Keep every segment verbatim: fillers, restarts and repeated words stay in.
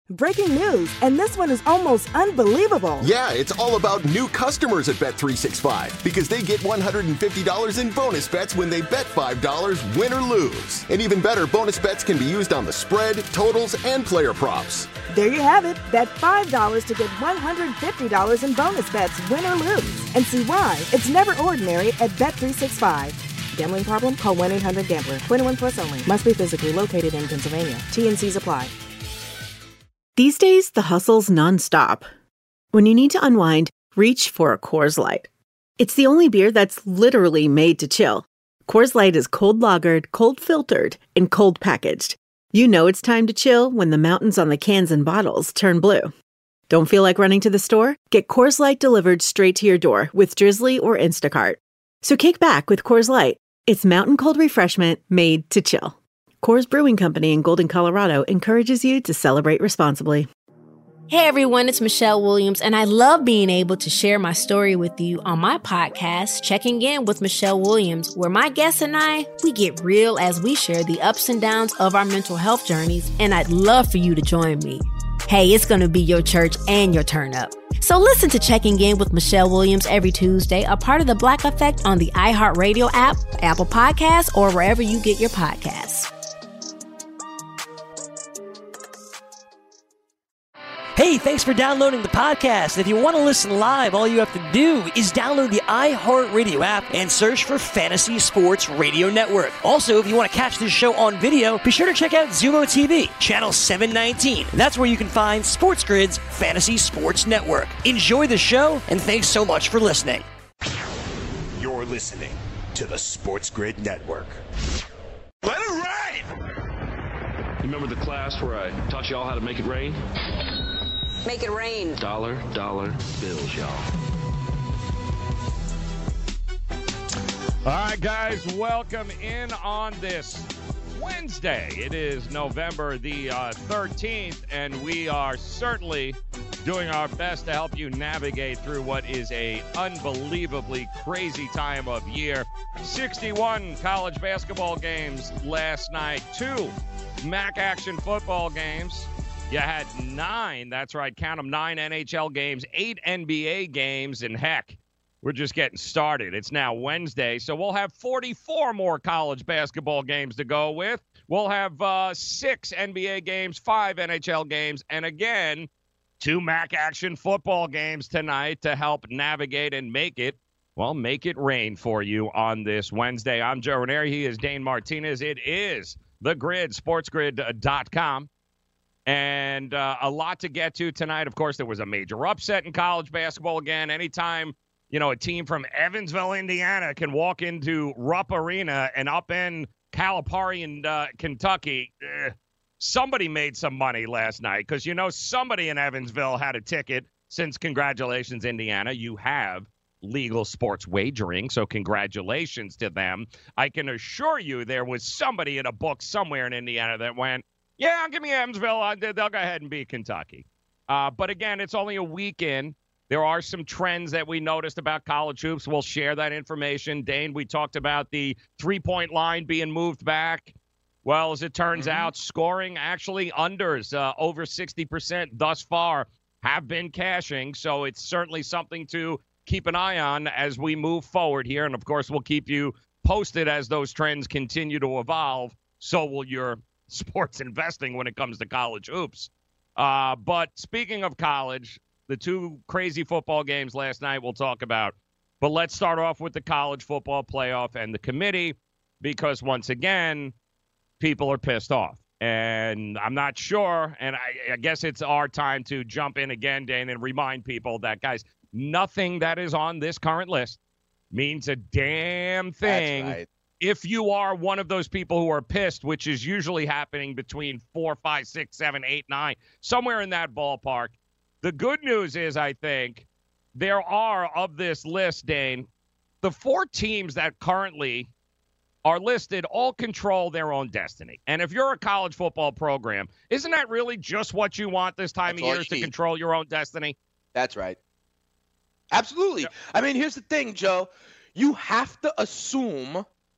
Breaking news, and this one is almost unbelievable. Yeah, it's all about new customers at Bet three sixty-five because they get one hundred fifty dollars in bonus bets when they bet five dollars, win or lose. And even better, bonus bets can be used on the spread, totals, and player props. There you have it. Bet five dollars to get one hundred fifty dollars in bonus bets, win or lose. And see why it's never ordinary at Bet three sixty-five. Gambling problem? Call one eight hundred gambler. twenty-one plus only. Must be physically located in Pennsylvania. T N Cs apply. These days, the hustle's nonstop. When you need to unwind, reach for a Coors Light. It's the only beer that's literally made to chill. Coors Light is cold lagered, cold filtered, and cold packaged. You know it's time to chill when the mountains on the cans and bottles turn blue. Don't feel like running to the store? Get Coors Light delivered straight to your door with Drizzly or Instacart. So kick back with Coors Light. It's mountain cold refreshment made to chill. Coors Brewing Company in Golden, Colorado encourages you to celebrate responsibly. Hey everyone, it's Michelle Williams, and I love being able to share my story with you on my podcast, Checking In with Michelle Williams, where my guests and I, we get real as we share the ups and downs of our mental health journeys, and I'd love for you to join me. Hey, it's going to be your church and your turn up. So listen to Checking In with Michelle Williams every Tuesday, a part of the Black Effect on the iHeartRadio app, Apple Podcasts, or wherever you get your podcasts. Hey, thanks for downloading the podcast. If you want to listen live, all you have to do is download the iHeartRadio app and search for Fantasy Sports Radio Network. Also, if you want to catch this show on video, be sure to check out Zumo T V, channel seven nineteen. That's where you can find Sports Grid's Fantasy Sports Network. Enjoy the show, and thanks so much for listening. You're listening to the Sports Grid Network. Let it rain! You remember the class where I taught y'all how to make it rain? Make it rain. Dollar, dollar bills, y'all. All right, guys, welcome in on this Wednesday. It is November the uh, thirteenth, and we are certainly doing our best to help you navigate through what is a unbelievably crazy time of year. sixty-one college basketball games last night, two M A C action football games. You had nine, that's right, count them, nine N H L games, eight N B A games, and heck, we're just getting started. It's now Wednesday, so we'll have forty-four more college basketball games to go with. We'll have uh, six N B A games, five N H L games, and again, two M A C action football games tonight to help navigate and make it, well, make it rain for you on this Wednesday. I'm Joe Ranieri. He is Dane Martinez. It is The Grid, sports grid dot com. And uh, a lot to get to tonight. Of course, there was a major upset in college basketball again. Anytime, you know, a team from Evansville, Indiana can walk into Rupp Arena and upend Calipari in uh, Kentucky, eh, somebody made some money last night because, you know, somebody in Evansville had a ticket since, congratulations, Indiana, you have legal sports wagering, so congratulations to them. I can assure you there was somebody in a book somewhere in Indiana that went, yeah, give me Evansville. Uh, they'll go ahead and beat Kentucky. Uh, but, again, it's only a week in. There are some trends that we noticed about college hoops. We'll share that information. Dane, we talked about the three-point line being moved back. Well, as it turns mm-hmm. out, scoring actually unders uh, over sixty percent thus far have been cashing. So it's certainly something to keep an eye on as we move forward here. And, of course, we'll keep you posted as those trends continue to evolve. So will your sports investing when it comes to college hoops. Uh, but speaking of college, the two crazy football games last night we'll talk about. But let's start off with the college football playoff and the committee, because once again, people are pissed off. And I'm not sure, and I, I guess it's our time to jump in again, Dane, and remind people that, guys, nothing that is on this current list means a damn thing. That's right. If you are one of those people who are pissed, which is usually happening between four, five, six, seven, eight, nine, somewhere in that ballpark. The good news is, I think, there are, of this list, Dane, the four teams that currently are listed all control their own destiny. And if you're a college football program, isn't that really just what you want this time That's of year, is to need. control your own destiny? That's right. Absolutely. Yeah. I mean, here's the thing, Joe. You have to assume,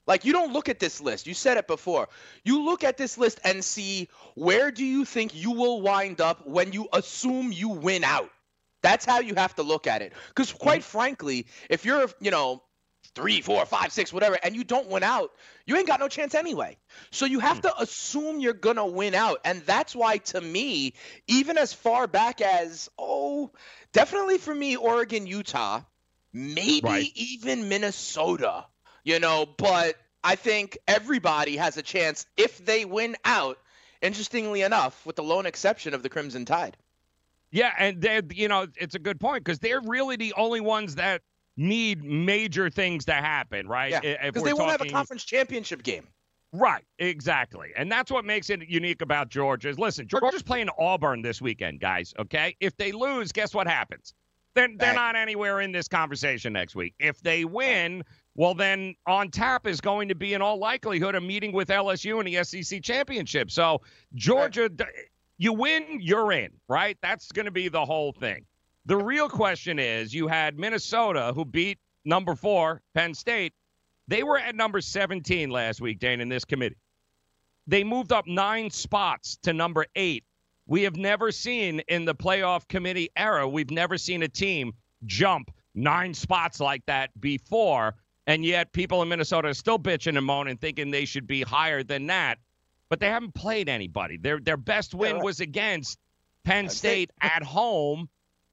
Like, you don't look at this list. You said it before. You look at this list and see where do you think you will wind up when you assume you win out. That's how you have to look at it. Because quite mm-hmm. frankly, if you're, you know, three, four, five, six, whatever, and you don't win out, you ain't got no chance anyway. So you have to assume you're going to win out. And that's why, to me, even as far back as, oh, definitely for me, Oregon, Utah, maybe right. even Minnesota, you know, but I think everybody has a chance if they win out, interestingly enough, with the lone exception of the Crimson Tide. Yeah, and, they, you know, it's a good point because they're really the only ones that need major things to happen, right? Yeah, because they won't talking... have a conference championship game. Right, exactly. And that's what makes it unique about Georgia is, listen, Georgia's playing Auburn this weekend, guys, okay? If they lose, guess what happens? They're, they're not anywhere in this conversation next week. If they win, well, then on tap is going to be, in all likelihood, a meeting with L S U in the S E C championship. So Georgia, right. you win, you're in, right? That's going to be the whole thing. The real question is, you had Minnesota, who beat number four, Penn State. They were at number seventeen last week, Dane, in this committee. They moved up nine spots to number eight. We have never seen in the playoff committee era, we've never seen a team jump nine spots like that before, and yet people in Minnesota are still bitching and moaning, thinking they should be higher than that. But they haven't played anybody. Their, their best win yeah, right. was against Penn That's State it. at home.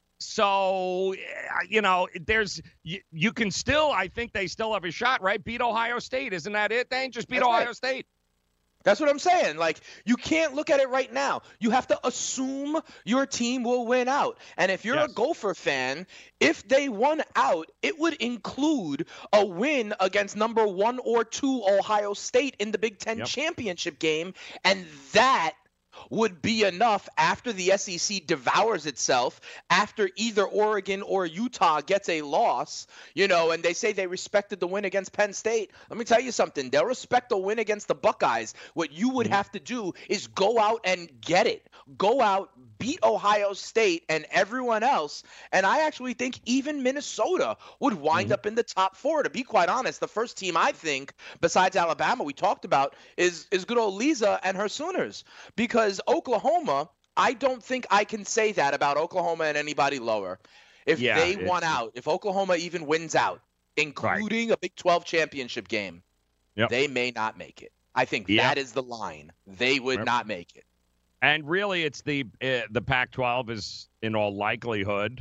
So, you know, there's you, you can still, I think they still have a shot, right? Beat Ohio State. Isn't that it, Dane? Just beat That's Ohio right. State. That's what I'm saying. Like, you can't look at it right now. You have to assume your team will win out. And if you're yes. a Gopher fan, if they won out, it would include a win against number one or two Ohio State in the Big Ten yep. championship game. And that would be enough after the S E C devours itself, after either Oregon or Utah gets a loss, you know, and they say they respected the win against Penn State. Let me tell you something. They'll respect the win against the Buckeyes. What you would have to do is go out and get it. Go out, beat Ohio State and everyone else. And I actually think even Minnesota would wind mm-hmm. up in the top four. To be quite honest, the first team I think, besides Alabama, we talked about, is, is good old Lisa and her Sooners. Because Oklahoma, I don't think I can say that about Oklahoma and anybody lower. If yeah, they won out, if Oklahoma even wins out, including right. a Big twelve championship game, yep. they may not make it. I think yep. that is the line. They would yep. not make it. And really, it's the uh, the Pac twelve is in all likelihood.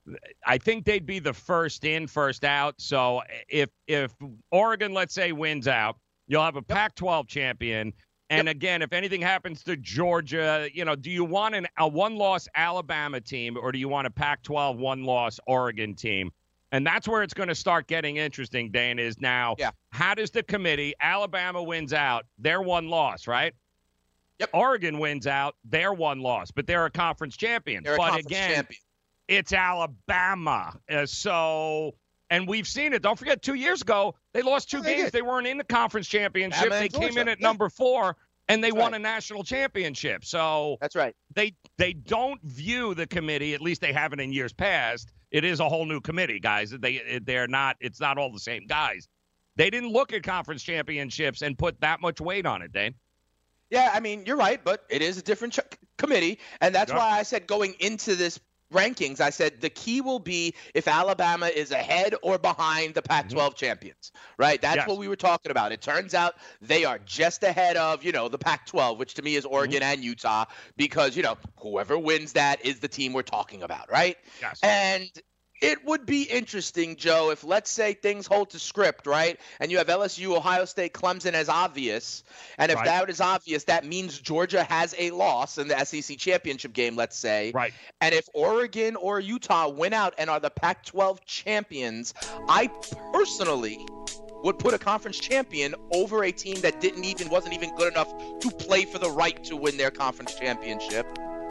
I think they'd be the first in, first out. So if if Oregon, let's say, wins out, you'll have a yep. Pac twelve champion. And yep. again, if anything happens to Georgia, you know, do you want an, a one-loss Alabama team or do you want a Pac twelve one-loss Oregon team? And that's where it's going to start getting interesting, Dane, is now yeah. how does the committee, Alabama wins out, they're one loss, right? Yep. Oregon wins out, they're one loss, but they're a conference champion. They're but a conference again, champion. It's Alabama. Uh, so... And we've seen it. Don't forget, two years ago, they lost two oh, they games. Did. They weren't in the conference championship. They came Georgia. in at yeah. number four, and they That's won right. a national championship. So That's right. They they don't view the committee, at least they haven't in years past. It is a whole new committee, guys. They they're not. It's not all the same guys. They didn't look at conference championships and put that much weight on it, Dane. Yeah, I mean, you're right, but it is a different ch- committee, and that's yep. why I said going into this rankings, I said the key will be if Alabama is ahead or behind the Pac twelve mm-hmm. champions, right? That's yes. what we were talking about. It turns out they are just ahead of, you know, the Pac twelve, which to me is Oregon mm-hmm. and Utah, because, you know, whoever wins that is the team we're talking about, right? Yes. And it would be interesting, Joe, if let's say things hold to script, right? And you have L S U, Ohio State, Clemson as obvious. And if right. that is obvious, that means Georgia has a loss in the S E C championship game, let's say. Right. And if Oregon or Utah win out and are the Pac twelve champions, I personally would put a conference champion over a team that didn't even wasn't even good enough to play for the right to win their conference championship.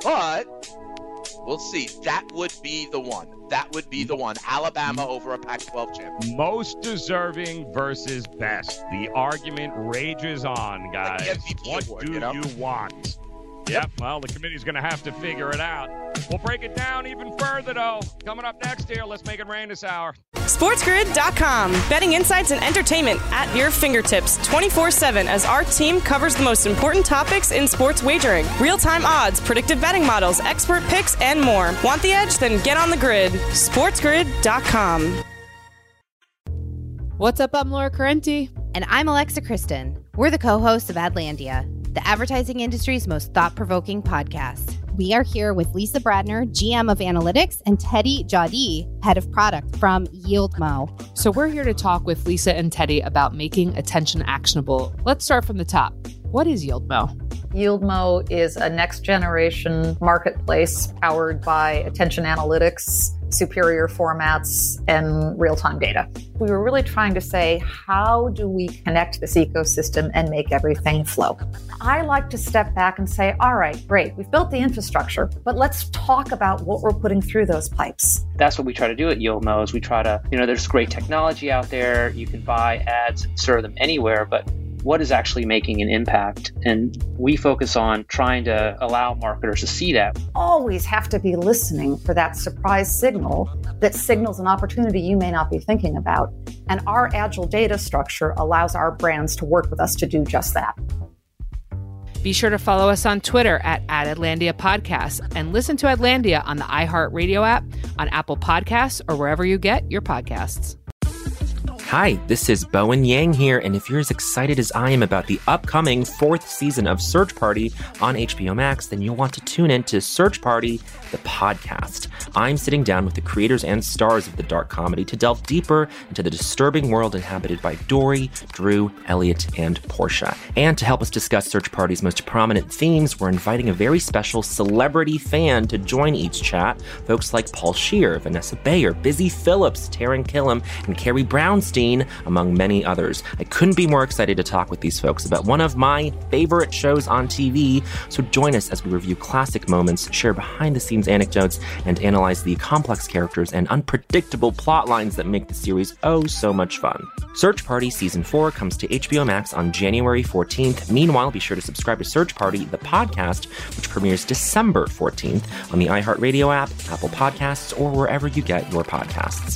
But we'll see. That would be the one. That would be the one. Alabama over a Pac twelve champion. Most deserving versus best. The argument rages on, guys. Like what award, do you, know? you want? Yep, well, the committee's going to have to figure it out. We'll break it down even further, though. Coming up next here, let's make it rain this hour. SportsGrid dot com. Betting insights and entertainment at your fingertips twenty-four seven as our team covers the most important topics in sports wagering. Real-time odds, predictive betting models, expert picks, and more. Want the edge? Then get on the grid. SportsGrid dot com. What's up? I'm Laura Carenti. And I'm Alexa Kristen. We're the co-hosts of Adlandia, the advertising industry's most thought-provoking podcast. We are here with Lisa Bradner, G M of Analytics, and Teddy Jadi, Head of Product from YieldMo. So we're here to talk with Lisa and Teddy about making attention actionable. Let's start from the top. What is YieldMo? YieldMo is a next-generation marketplace powered by attention analytics, superior formats, and real-time data. We were really trying to say, how do we connect this ecosystem and make everything flow? I like to step back and say, all right, great, we've built the infrastructure, but let's talk about what we're putting through those pipes. That's what we try to do at YieldMo is we try to, you know, there's great technology out there. You can buy ads and serve them anywhere, but what is actually making an impact? And we focus on trying to allow marketers to see that. Always have to be listening for that surprise signal that signals an opportunity you may not be thinking about. And our agile data structure allows our brands to work with us to do just that. Be sure to follow us on Twitter at, at Adlandia Podcasts and listen to Adlandia on the iHeartRadio app, on Apple Podcasts, or wherever you get your podcasts. Hi, this is Bowen Yang here, and if you're as excited as I am about the upcoming fourth season of Search Party on H B O Max, then you'll want to tune in to Search Party, the podcast. I'm sitting down with the creators and stars of the dark comedy to delve deeper into the disturbing world inhabited by Dory, Drew, Elliot, and Portia. And to help us discuss Search Party's most prominent themes, we're inviting a very special celebrity fan to join each chat. Folks like Paul Scheer, Vanessa Bayer, Busy Phillips, Taran Killam, and Carrie Brownstein, among many others. I couldn't be more excited to talk with these folks about one of my favorite shows on T V, so join us as we review classic moments, share behind-the-scenes anecdotes, and analyze the complex characters and unpredictable plot lines that make the series oh so much fun. Search Party Season four comes to H B O Max on January fourteenth. Meanwhile, be sure to subscribe to Search Party, the podcast, which premieres December fourteenth on the iHeartRadio app, Apple Podcasts, or wherever you get your podcasts.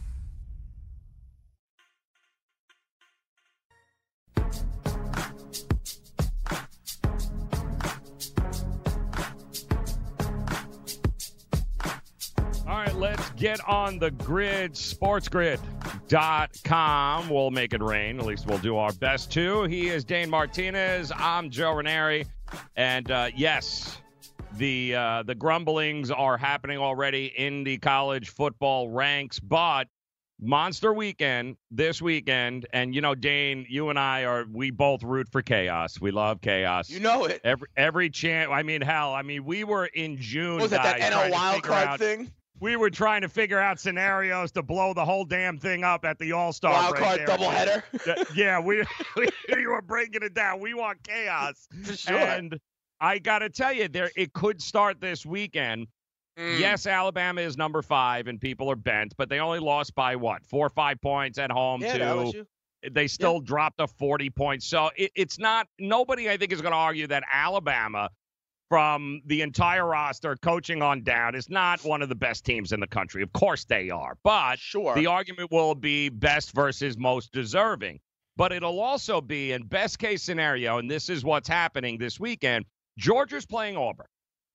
Let's get on the grid, sports grid dot com. We'll make it rain. At least we'll do our best to. He is Dane Martinez. I'm Joe Ranieri. And uh, yes, the uh, the grumblings are happening already in the college football ranks. But Monster Weekend this weekend. And, you know, Dane, you and I are, we both root for chaos. We love chaos. You know it. Every, every chance. I mean, hell, I mean, we were in June. What was that, that N L wild card out, thing? We were trying to figure out scenarios to blow the whole damn thing up at the All-Star wild break card there. doubleheader. Yeah, we, we we were breaking it down. We want chaos. For sure. And I got to tell you, there it could start this weekend. Mm. Yes, Alabama is number five, and people are bent, but they only lost by what, four or five points at home yeah, to. They still yeah. dropped to forty points. So it, it's not. Nobody, I think, is going to argue that Alabama, from the entire roster, coaching on down, is not one of the best teams in the country. Of course they are. But sure. the argument will be best versus most deserving. But it'll also be, in best case scenario, and this is what's happening this weekend, Georgia's playing Auburn.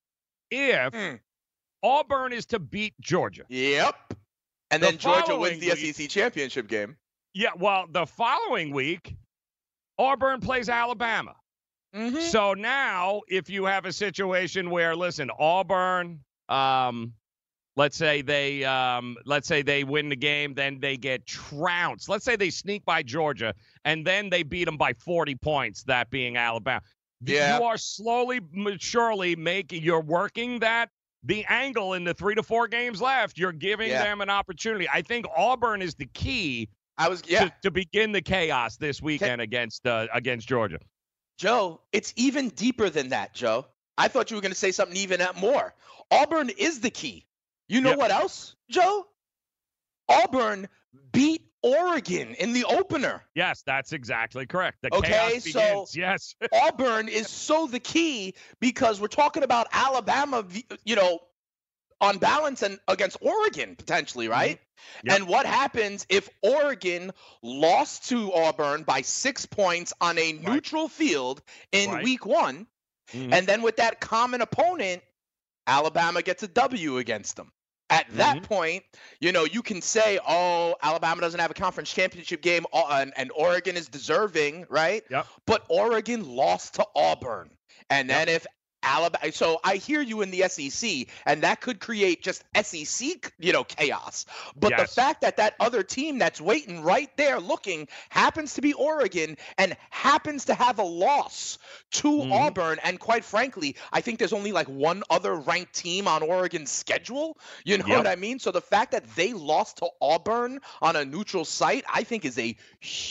If mm. Auburn is to beat Georgia. Yep. And then the Georgia wins the week, S E C championship game. Yeah, well, the following week, Auburn plays Alabama. Mm-hmm. So now, if you have a situation where, listen, Auburn, um, let's say they, um, let's say they win the game, then they get trounced. Let's say they sneak by Georgia, and then they beat them by forty points. That being Alabama, yeah. You are slowly, surely making. You're working that the angle in the three to four games left. You're giving yeah. them an opportunity. I think Auburn is the key. I was yeah. to, to begin the chaos this weekend Can- against uh, against Georgia. Joe, it's even deeper than that, Joe. I thought you were going to say something even more. Auburn is the key. You know yep. what else, Joe? Auburn beat Oregon in the opener. Yes, that's exactly correct. The okay, chaos begins. so yes. Auburn is so the key because we're talking about Alabama, you know, on balance and against Oregon potentially, right? Mm-hmm. Yep. And what happens if Oregon lost to Auburn by six points on a right. neutral field in right. week one, mm-hmm. and then with that common opponent, Alabama gets a W against them. At that mm-hmm. point, you know, you can say, oh, Alabama doesn't have a conference championship game and, and Oregon is deserving, right? Yep. But Oregon lost to Auburn. And then yep. if Alabama, so I hear you in the S E C, and that could create just S E C, you know, chaos. But yes. the fact that that other team that's waiting right there looking happens to be Oregon and happens to have a loss to mm-hmm. Auburn, and quite frankly, I think there's only like one other ranked team on Oregon's schedule. You know yep. what I mean? So the fact that they lost to Auburn on a neutral site, I think is a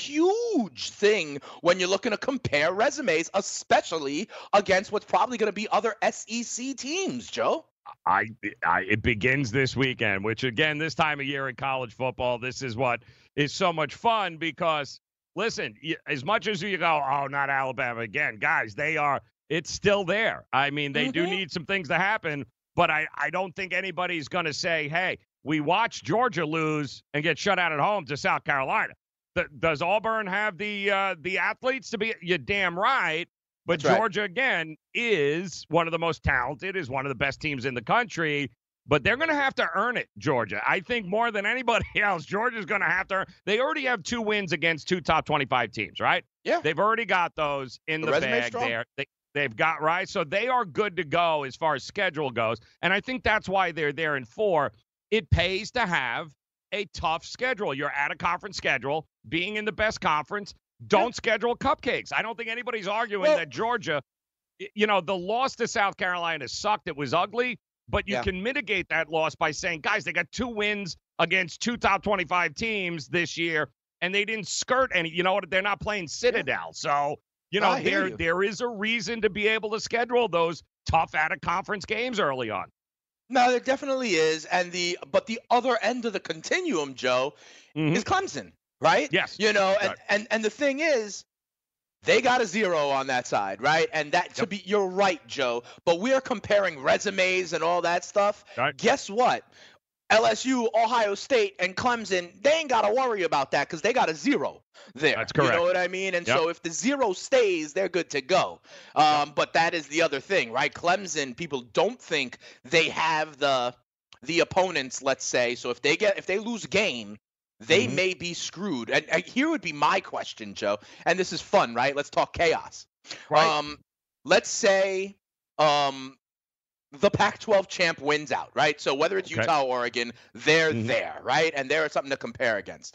huge thing when you're looking to compare resumes, especially against what's probably going to be other S E C teams, Joe. I, I it begins this weekend, which again, this time of year in college football, this is what is so much fun because, listen, as much as you go, oh, not Alabama again, guys, they are, it's still there. I mean, they mm-hmm. do need some things to happen, but I, I don't think anybody's going to say, hey, we watched Georgia lose and get shut out at home to South Carolina. Th- does Auburn have the uh, the athletes to be? You're damn right. But That's Georgia, right. again, is one of the most talented, is one of the best teams in the country. But they're going to have to earn it, Georgia. I think more than anybody else, Georgia's going to have to earn. They already have two wins against two top twenty-five teams, right? Yeah. They've already got those in the, the bag there. They, they've got, right? So they are good to go as far as schedule goes. And I think that's why they're there in four. It pays to have a tough schedule. You're at a conference schedule, being in the best conference. Don't yeah. schedule cupcakes. I don't think anybody's arguing well, that Georgia, you know, the loss to South Carolina sucked. It was ugly, but you yeah. can mitigate that loss by saying, guys, they got two wins against two top twenty-five teams this year, and they didn't skirt any. You know what? They're not playing Citadel. Yeah. So, you know, there you. there is a reason to be able to schedule those tough out-of-conference games early on. No, there definitely is. And the but the other end of the continuum, Joe, mm-hmm. is Clemson. Right? Yes. You know, and, right. and, and the thing is, they got a zero on that side, right? And that to yep. be, you're right, Joe. But we are comparing resumes and all that stuff. Right. Guess what? L S U, Ohio State, and Clemson, they ain't got to worry about that because they got a zero there. That's correct. You know what I mean? And yep. so if the zero stays, they're good to go. Um, yep. But that is the other thing, right? Clemson, people don't think they have the the opponents, let's say. So if they get if they lose a game, they mm-hmm. may be screwed. And, and here would be my question, Joe. And this is fun, right? Let's talk chaos. Right. Um, let's say um, the Pac twelve champ wins out, right? So whether it's okay. Utah or Oregon, they're mm-hmm. there, right? And they're something to compare against.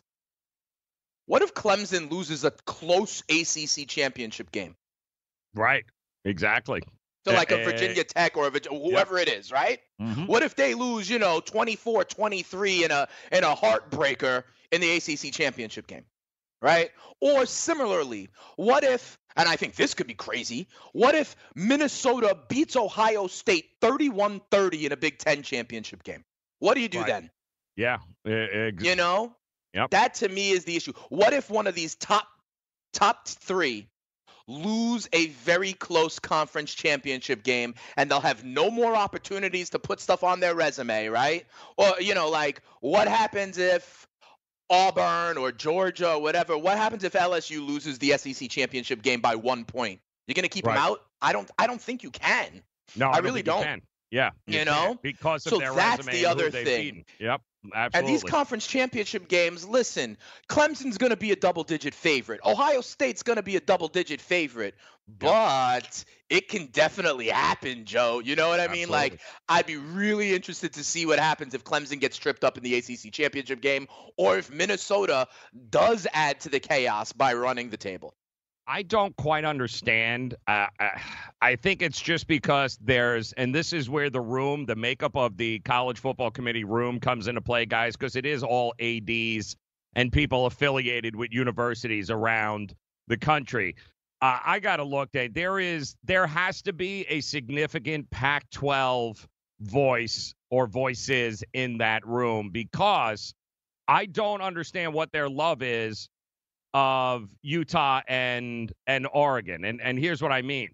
What if Clemson loses a close A C C championship game? Right. Exactly. So like a Virginia Tech or a, whoever yep. it is, right? Mm-hmm. What if they lose, you know, twenty-four twenty-three in a in a heartbreaker in the A C C championship game, right? Or similarly, what if, and I think this could be crazy, what if Minnesota beats Ohio State thirty-one thirty in a Big Ten championship game? What do you do right. then? Yeah. Ex- you know? Yep. That to me is the issue. What if one of these top top three lose a very close conference championship game and they'll have no more opportunities to put stuff on their resume, right? Or, you know, like what happens if Auburn or Georgia or whatever, what happens if L S U loses the S E C championship game by one point? You're going to keep right. them out? I don't I don't think you can. No, I, I don't really think don't. You can. Yeah. You, you know? Because of so their that's resume the and other who they've thing. beaten. Yep. Absolutely. And these conference championship games, listen, Clemson's going to be a double-digit favorite. Ohio State's going to be a double-digit favorite. But it can definitely happen, Joe. You know what I mean? Absolutely. Like, I'd be really interested to see what happens if Clemson gets tripped up in the A C C championship game or if Minnesota does add to the chaos by running the table. I don't quite understand. Uh, I, I think it's just because there's, and this is where the room, the makeup of the college football committee room comes into play, guys, because it is all A Ds and people affiliated with universities around the country. Uh, I got to look at, there is, there has to be a significant Pac twelve voice or voices in that room because I don't understand what their love is of Utah and and Oregon. And and here's what I mean.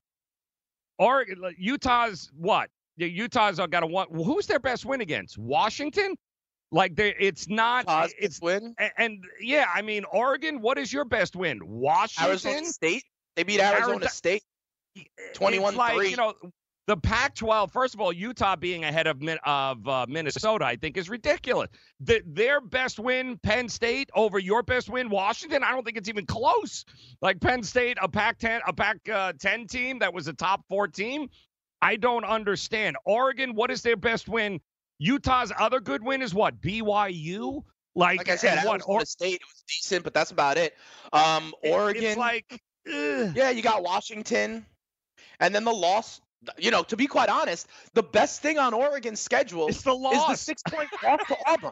Oregon, Utah's what? Utah's got a one. Who's their best win against? Washington? Like they, it's not. Utah's it's win. And, and yeah, I mean, Oregon. What is your best win? Washington. Arizona State. They beat Arizona, Arizona State. twenty-one three. Like, you know, the Pac twelve, first of all, Utah being ahead of of uh, Minnesota, I think is ridiculous. The, their best win, Penn State, over your best win, Washington, I don't think it's even close. Like Penn State, a Pac ten, a Pac ten team that was a top four team. I don't understand. Oregon, what is their best win? Utah's other good win is what? B Y U? Like, like I said, what? Arizona or- State, it was decent, but that's about it. Um, Oregon, it's like, ugh. yeah, you got Washington, and then the loss. You know, to be quite honest, the best thing on Oregon's schedule it's the loss. is the six-point loss to Auburn.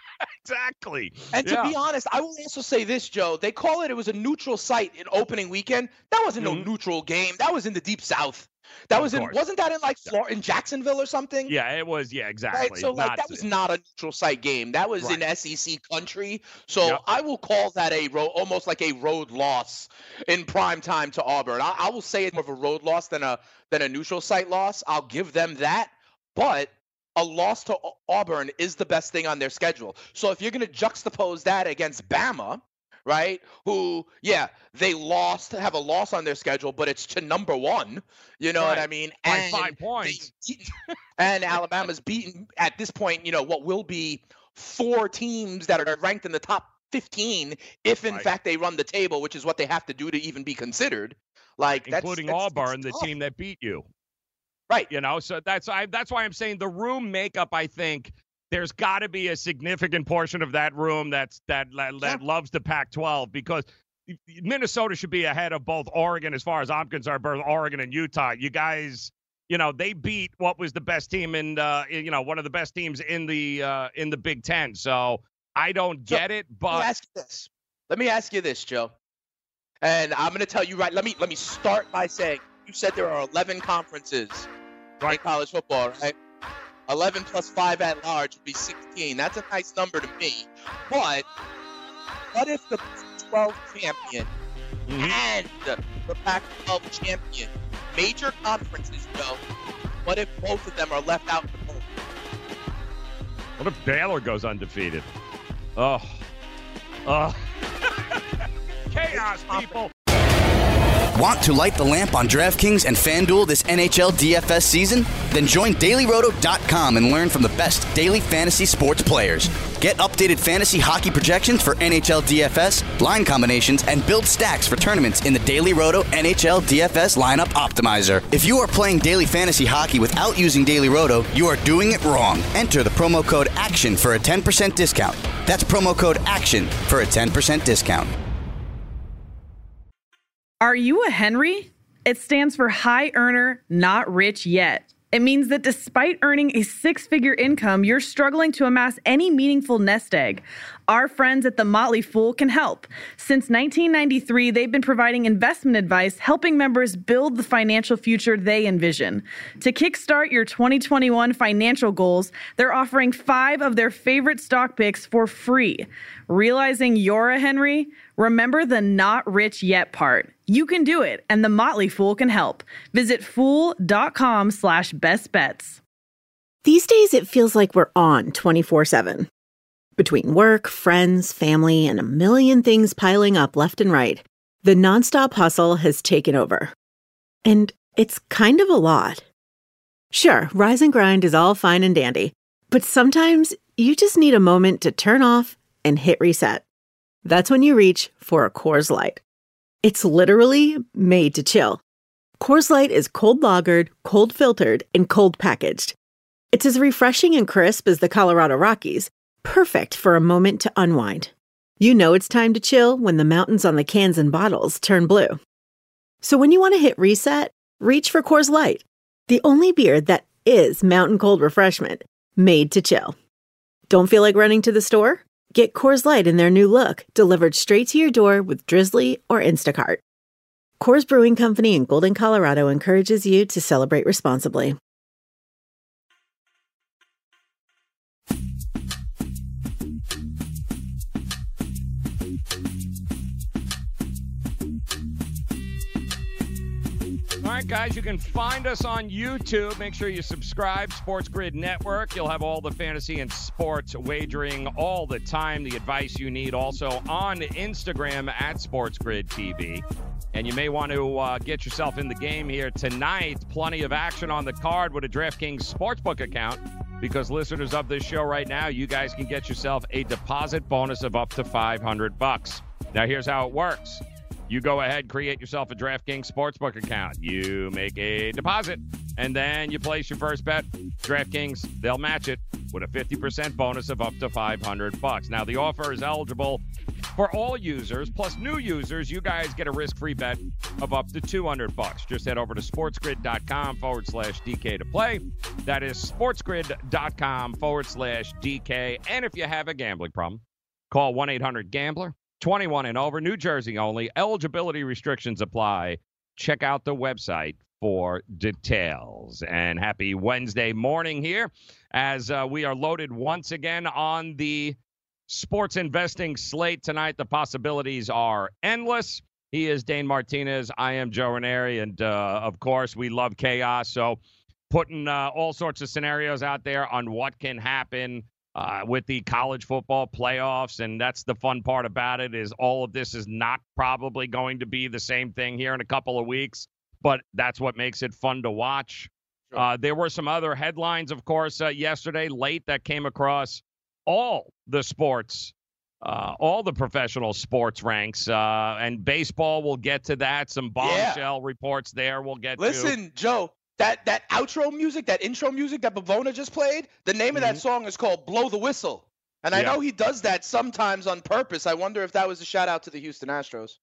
Exactly. And to yeah. be honest, I will also say this, Joe. They call it it was a neutral site in opening weekend. That wasn't mm-hmm. no neutral game. That was in the Deep South. That of was in course. Wasn't that in like Florida, in Jacksonville or something? Yeah, it was. Yeah, exactly. Right? So like not, that was not a neutral site game. That was right. in S E C country. So yep. I will call that a road, almost like a road loss in prime time to Auburn. I, I will say it's more of a road loss than a than a neutral site loss. I'll give them that, but a loss to Auburn is the best thing on their schedule. So if you're going to juxtapose that against Bama, right, who, yeah, they lost, have a loss on their schedule, but it's to number one, you know right. what I mean? By and five points. They, and Alabama's beaten, at this point, you know, what will be four teams that are ranked in the top fifteen, if in right. fact they run the table, which is what they have to do to even be considered. Like Including that's, that's, Auburn, that's the team that beat you. Right. You know, so that's I, that's why I'm saying the room makeup, I think there's got to be a significant portion of that room that's that that, that yeah. loves the Pac twelve, because Minnesota should be ahead of both Oregon, as far as I'm concerned, both Oregon and Utah. You guys, you know, they beat what was the best team in, uh, you know, one of the best teams in the uh, in the Big Ten. So I don't get so, it, but let me ask you this. Let me ask you this, Joe. And I'm going to tell you right. Let me let me start by saying you said there are eleven conferences right. in college football, right? eleven plus five at large would be sixteen. That's a nice number to me. But what if the Pac twelve champion mm-hmm. and the Pac twelve champion, major conferences, Joe, what if both of them are left out in the cold? What if Baylor goes undefeated? Oh. Oh. Chaos, people. Want to light the lamp on DraftKings and FanDuel this N H L D F S season? Then join Daily Roto dot com and learn from the best daily fantasy sports players. Get updated fantasy hockey projections for N H L D F S, line combinations, and build stacks for tournaments in the Daily Roto N H L D F S Lineup Optimizer. If you are playing daily fantasy hockey without using Daily Roto, you are doing it wrong. Enter the promo code ACTION for a ten percent discount. That's promo code ACTION for a ten percent discount. Are you a Henry? It stands for High Earner, Not Rich Yet. It means that despite earning a six-figure income, you're struggling to amass any meaningful nest egg. Our friends at The Motley Fool can help. Since nineteen ninety-three, they've been providing investment advice, helping members build the financial future they envision. To kickstart your twenty twenty-one financial goals, they're offering five of their favorite stock picks for free. Realizing you're a Henry? Remember the not rich yet part. You can do it, and The Motley Fool can help. Visit fool.com slash best bets. These days, it feels like we're on twenty-four seven. Between work, friends, family, and a million things piling up left and right, the nonstop hustle has taken over. And it's kind of a lot. Sure, rise and grind is all fine and dandy, but sometimes you just need a moment to turn off and hit reset. That's when you reach for a Coors Light. It's literally made to chill. Coors Light is cold lagered, cold filtered, and cold packaged. It's as refreshing and crisp as the Colorado Rockies, perfect for a moment to unwind. You know it's time to chill when the mountains on the cans and bottles turn blue. So when you want to hit reset, reach for Coors Light, the only beer that is mountain cold refreshment, made to chill. Don't feel like running to the store? Get Coors Light in their new look, delivered straight to your door with Drizzly or Instacart. Coors Brewing Company in Golden, Colorado encourages you to celebrate responsibly. All right, guys, you can find us on YouTube. Make sure you subscribe, Sports Grid Network. You'll have all the fantasy and sports wagering all the time, the advice you need. Also on Instagram at Sports Grid T V. And you may want to uh, get yourself in the game here tonight. Plenty of action on the card with a DraftKings Sportsbook account, because listeners of this show right now, you guys can get yourself a deposit bonus of up to five hundred bucks. Now, here's how it works. You go ahead, create yourself a DraftKings Sportsbook account. You make a deposit, and then you place your first bet. DraftKings, they'll match it with a fifty percent bonus of up to five hundred bucks. Now, the offer is eligible for all users, plus new users. You guys get a risk-free bet of up to two hundred bucks. Just head over to sportsgrid.com forward slash DK to play. That is sportsgrid.com forward slash DK. And if you have a gambling problem, call one eight hundred gambler. twenty-one and over, New Jersey only. Eligibility restrictions apply. Check out the website for details. And happy Wednesday morning here as uh, we are loaded once again on the sports investing slate tonight. The possibilities are endless. He is Dane Martinez. I am Joe Ranieri. And, uh, of course, we love chaos. So putting uh, all sorts of scenarios out there on what can happen Uh, with the college football playoffs, and that's the fun part about it, is all of this is not probably going to be the same thing here in a couple of weeks, but that's what makes it fun to watch. Sure. Uh, there were some other headlines, of course, uh, yesterday late that came across all the sports, uh, all the professional sports ranks, uh, and baseball, we'll get to that. Some bombshell yeah. reports there we'll get Listen, to. Listen, Joe. That that outro music, that intro music that Bavona just played, the name mm-hmm. of that song is called Blow the Whistle. And I yeah. know he does that sometimes on purpose. I wonder if that was a shout out to the Houston Astros.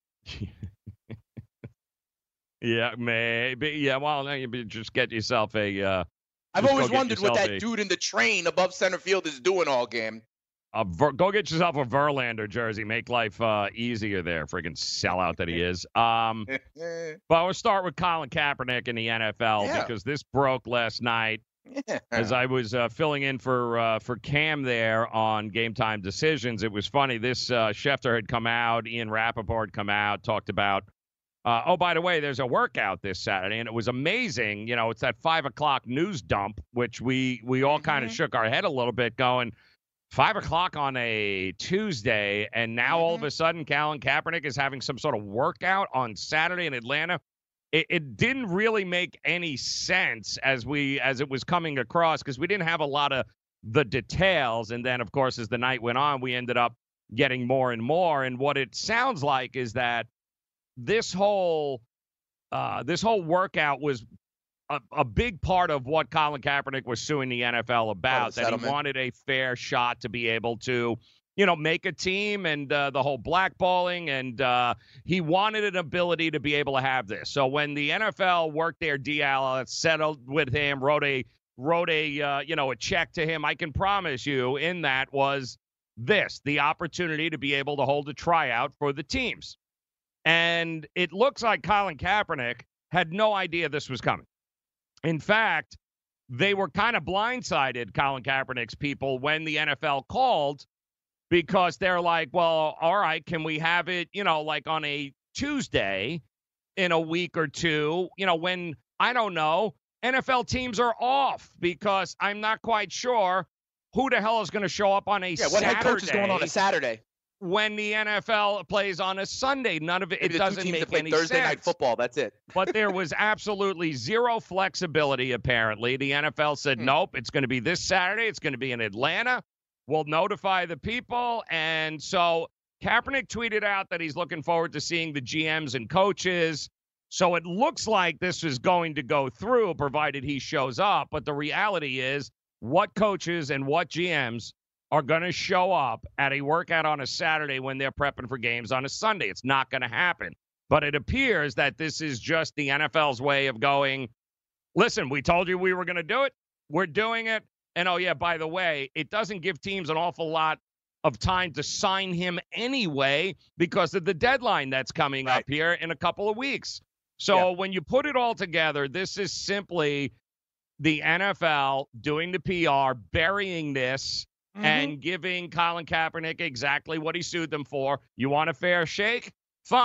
yeah, maybe. Yeah, well, you just get yourself a uh, I've always wondered what that a, dude in the train above center field is doing all game. A Ver, go get yourself a Verlander jersey. Make life uh, easier there. Friggin' sellout that he is. Um, but we'll start with Colin Kaepernick in the N F L yeah. because this broke last night yeah. as I was uh, filling in for uh, for Cam there on Game Time Decisions. It was funny. This uh, Schefter had come out. Ian Rappaport come out, talked about, uh, oh, by the way, there's a workout this Saturday. And it was amazing. You know, it's that five o'clock news dump, which we, we all kind of mm-hmm. shook our head a little bit going, Five o'clock on a Tuesday, and now mm-hmm. all of a sudden, Colin Kaepernick is having some sort of workout on Saturday in Atlanta. It, it didn't really make any sense as we as it was coming across because we didn't have a lot of the details. And then, of course, as the night went on, we ended up getting more and more. And what it sounds like is that this whole uh, this whole workout was A, a big part of what Colin Kaepernick was suing the N F L about, that he wanted a fair shot to be able to, you know, make a team and uh, the whole blackballing, and uh, he wanted an ability to be able to have this. So when the N F L worked their deal, settled with him, wrote a wrote a uh, you know a check to him, I can promise you in that was this, the opportunity to be able to hold a tryout for the teams. And it looks like Colin Kaepernick had no idea this was coming. In fact, they were kind of blindsided, Colin Kaepernick's people, when the N F L called, because they're like, well, all right, can we have it, you know, like on a Tuesday in a week or two, you know, when, I don't know, N F L teams are off, because I'm not quite sure who the hell is going to show up on a yeah, Saturday. What head coach is going on a Saturday? When the N F L plays on a Sunday. None of it, Maybe it doesn't make play any Thursday sense. Night Football, that's it. But there was absolutely zero flexibility, apparently. The N F L said, hmm. nope, it's going to be this Saturday. It's going to be in Atlanta. We'll notify the people. And so Kaepernick tweeted out that he's looking forward to seeing the G Ms and coaches. So it looks like this is going to go through, provided he shows up. But the reality is, what coaches and what G Ms are going to show up at a workout on a Saturday when they're prepping for games on a Sunday? It's not going to happen. But it appears that this is just the N F L's way of going, listen, we told you we were going to do it. We're doing it. And, oh, yeah, by the way, it doesn't give teams an awful lot of time to sign him anyway because of the deadline that's coming right up here in a couple of weeks. So yeah. when you put it all together, this is simply the N F L doing the P R, burying this, mm-hmm. and giving Colin Kaepernick exactly what he sued them for. You want a fair shake? Fine.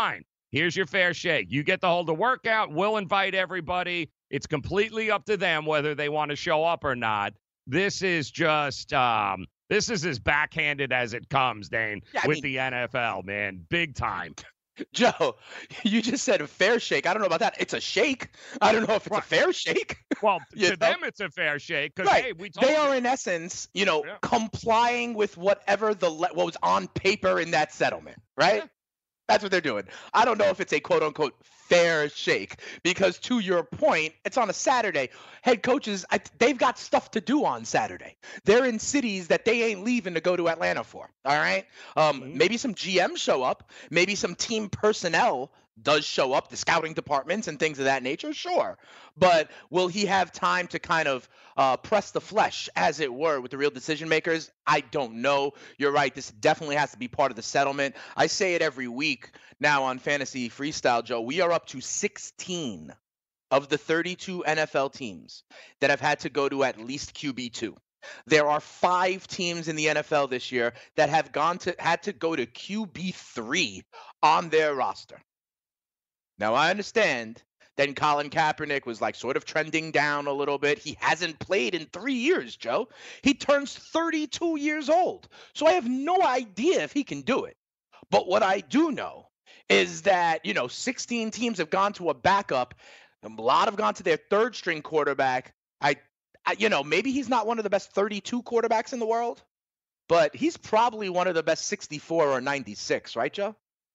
Here's your fair shake. You get to hold a workout. We'll invite everybody. It's completely up to them whether they want to show up or not. This is just um, this is as backhanded as it comes, Dane, yeah, with mean, the N F L, man. Big time. Joe, you just said a fair shake. I don't know about that. It's a shake. I don't know if it's right. a fair shake. Well, to know? them, it's a fair shake because right. hey, we told they you. are in essence, you know, yeah. complying with whatever the what was on paper in that settlement, right? Yeah. That's what they're doing. I don't know if it's a quote unquote fair shake because to your point, it's on a Saturday. Head coaches, I, they've got stuff to do on Saturday. They're in cities that they ain't leaving to go to Atlanta for. All right. Um, mm-hmm. Maybe some G Ms show up. Maybe some team personnel does show up, the scouting departments and things of that nature. Sure. But will he have time to kind of uh, press the flesh, as it were, with the real decision makers? I don't know. You're right. This definitely has to be part of the settlement. I say it every week now on Fantasy Freestyle, Joe. We are up to sixteen of the thirty-two N F L teams that have had to go to at least Q B two. There are five teams in the N F L this year that have gone to had to go to Q B three on their roster. Now, I understand then Colin Kaepernick was like sort of trending down a little bit. He hasn't played in three years, Joe. He turns thirty-two years old. So I have no idea if he can do it. But what I do know is that, you know, sixteen teams have gone to a backup. A lot have gone to their third string quarterback. I, I you know, maybe he's not one of the best thirty-two quarterbacks in the world, but he's probably one of the best sixty-four or ninety-six, right, Joe?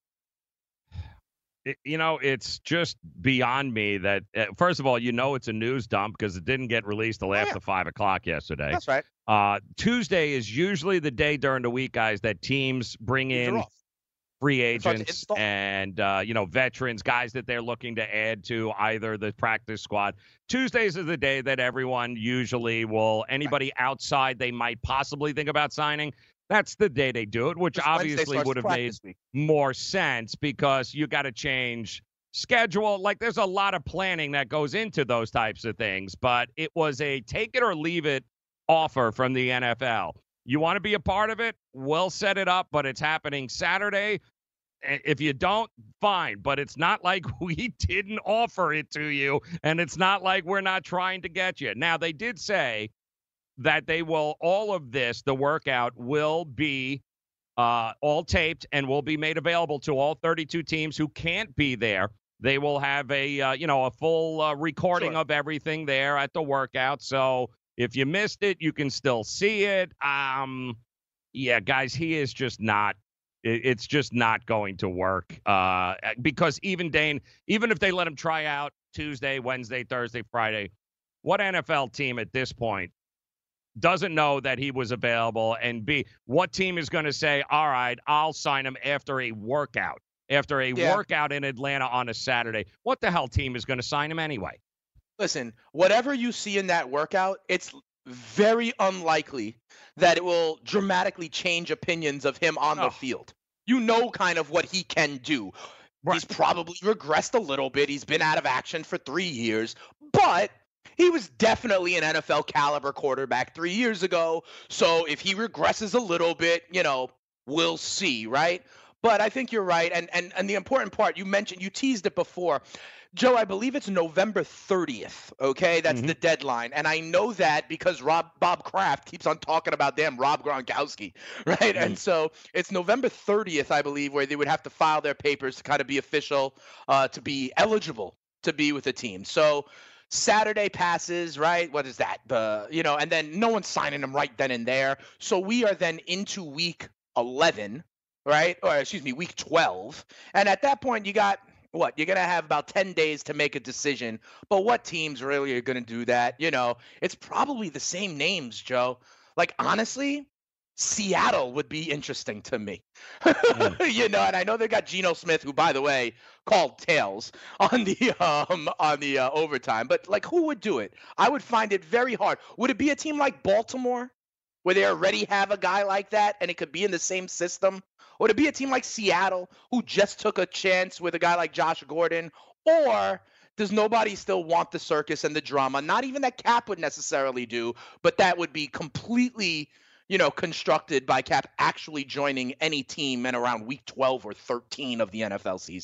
It, you know, it's just beyond me that, uh, first of all, you know it's a news dump because it didn't get released till after oh, yeah. five o'clock yesterday. That's right. Uh, Tuesday is usually the day during the week, guys, that teams bring in free agents and, uh, you know, veterans, guys that they're looking to add to either the practice squad. Tuesdays is the day that everyone usually will, anybody right. outside they might possibly think about signing, that's the day they do it, which this obviously would have made week. more sense because you got to change schedule. Like there's a lot of planning that goes into those types of things, but it was a take it or leave it offer from the N F L. You want to be a part of it? We'll set it up, but it's happening Saturday. If you don't, fine, but it's not like we didn't offer it to you, and it's not like we're not trying to get you. Now, they did say that they will, all of this, the workout will be uh, all taped and will be made available to all thirty-two teams who can't be there. They will have a, uh, you know, a full uh, recording sure. of everything there at the workout. So if you missed it, you can still see it. Um, yeah, guys, he is just not, it, it's just not going to work uh, because even Dane, even if they let him try out Tuesday, Wednesday, Thursday, Friday, what N F L team at this point doesn't know that he was available, and B, what team is going to say, all right, I'll sign him after a workout, after a yeah. workout in Atlanta on a Saturday? What the hell team is going to sign him anyway? Listen, whatever you see in that workout, it's very unlikely that it will dramatically change opinions of him on oh. the field. You know kind of what he can do. Right. He's probably regressed a little bit. He's been out of action for three years, but he was definitely an N F L caliber quarterback three years ago. So if he regresses a little bit, you know, we'll see, right? But I think you're right. And and and the important part, you mentioned, you teased it before. Joe, I believe it's November thirtieth, okay? That's mm-hmm. the deadline. And I know that because Rob Bob Kraft keeps on talking about damn Rob Gronkowski, right? Mm-hmm. And so it's November thirtieth, I believe, where they would have to file their papers to kind of be official, uh, to be eligible to be with the team. So Saturday passes, right? What is that? The, you know, and then no one's signing them right then and there. So we are then into week eleven, right? Or excuse me, week twelve. And at that point, you got what? You're going to have about ten days to make a decision. But what teams really are going to do that? You know, it's probably the same names, Joe. Like, honestly, Seattle would be interesting to me. Mm. You know, and I know they got Geno Smith, who, by the way, called tails on the um on the uh, overtime. But like, who would do it? I would find it very hard. Would it be a team like Baltimore, where they already have a guy like that, and it could be in the same system? Or would it be a team like Seattle, who just took a chance with a guy like Josh Gordon? Or does nobody still want the circus and the drama? Not even that Cap would necessarily do, but that would be completely, you know, constructed by Cap actually joining any team in around week twelve or thirteen of the N F L season.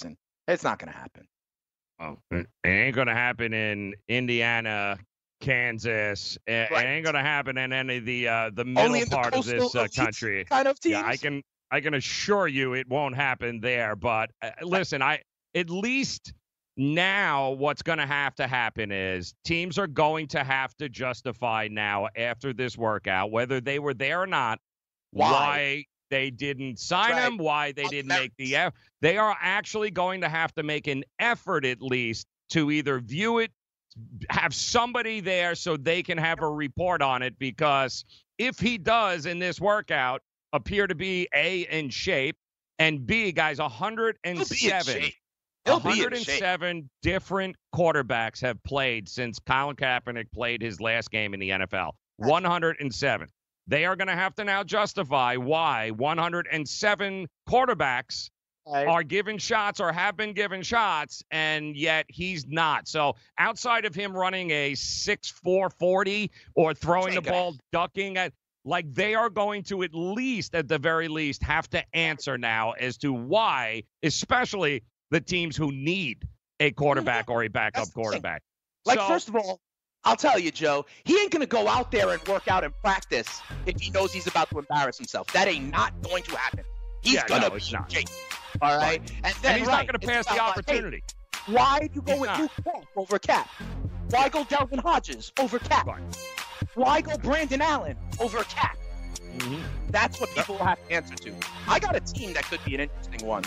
It's not going to happen. Oh, it ain't going to happen in Indiana, Kansas. It, right. it ain't going to happen in any of the uh, the middle part of this uh, country. Kind of teams. Yeah, I can I can assure you it won't happen there. But uh, listen, I at least now what's going to have to happen is teams are going to have to justify now after this workout, whether they were there or not, why, why they didn't sign right. him, why they didn't make the effort. They are actually going to have to make an effort at least to either view it, have somebody there so they can have a report on it, because if he does in this workout appear to be A, in shape, and B, guys, one hundred seven, one hundred seven different quarterbacks have played since Colin Kaepernick played his last game in the N F L. one hundred seven. They are going to have to now justify why one hundred seven quarterbacks right. are given shots or have been given shots, and yet he's not. So outside of him running a six four forty or throwing the ball, ducking at, like, they are going to at least, at the very least, have to answer now as to why, especially the teams who need a quarterback or a backup That's quarterback. Like, so, first of all, I'll tell you, Joe, he ain't going to go out there and work out and practice if he knows he's about to embarrass himself. That ain't not going to happen. He's yeah, going to no, be not. Jake. All right? right. And, then, and he's right, not going to pass the opportunity. Like, hey, why do you go he's with not. Luke Falk over Cap? Why go Delvin Hodges over Cap? Right. Why go Brandon Allen over Cap? Mm-hmm. That's what people will have to answer to. I got a team that could be an interesting one.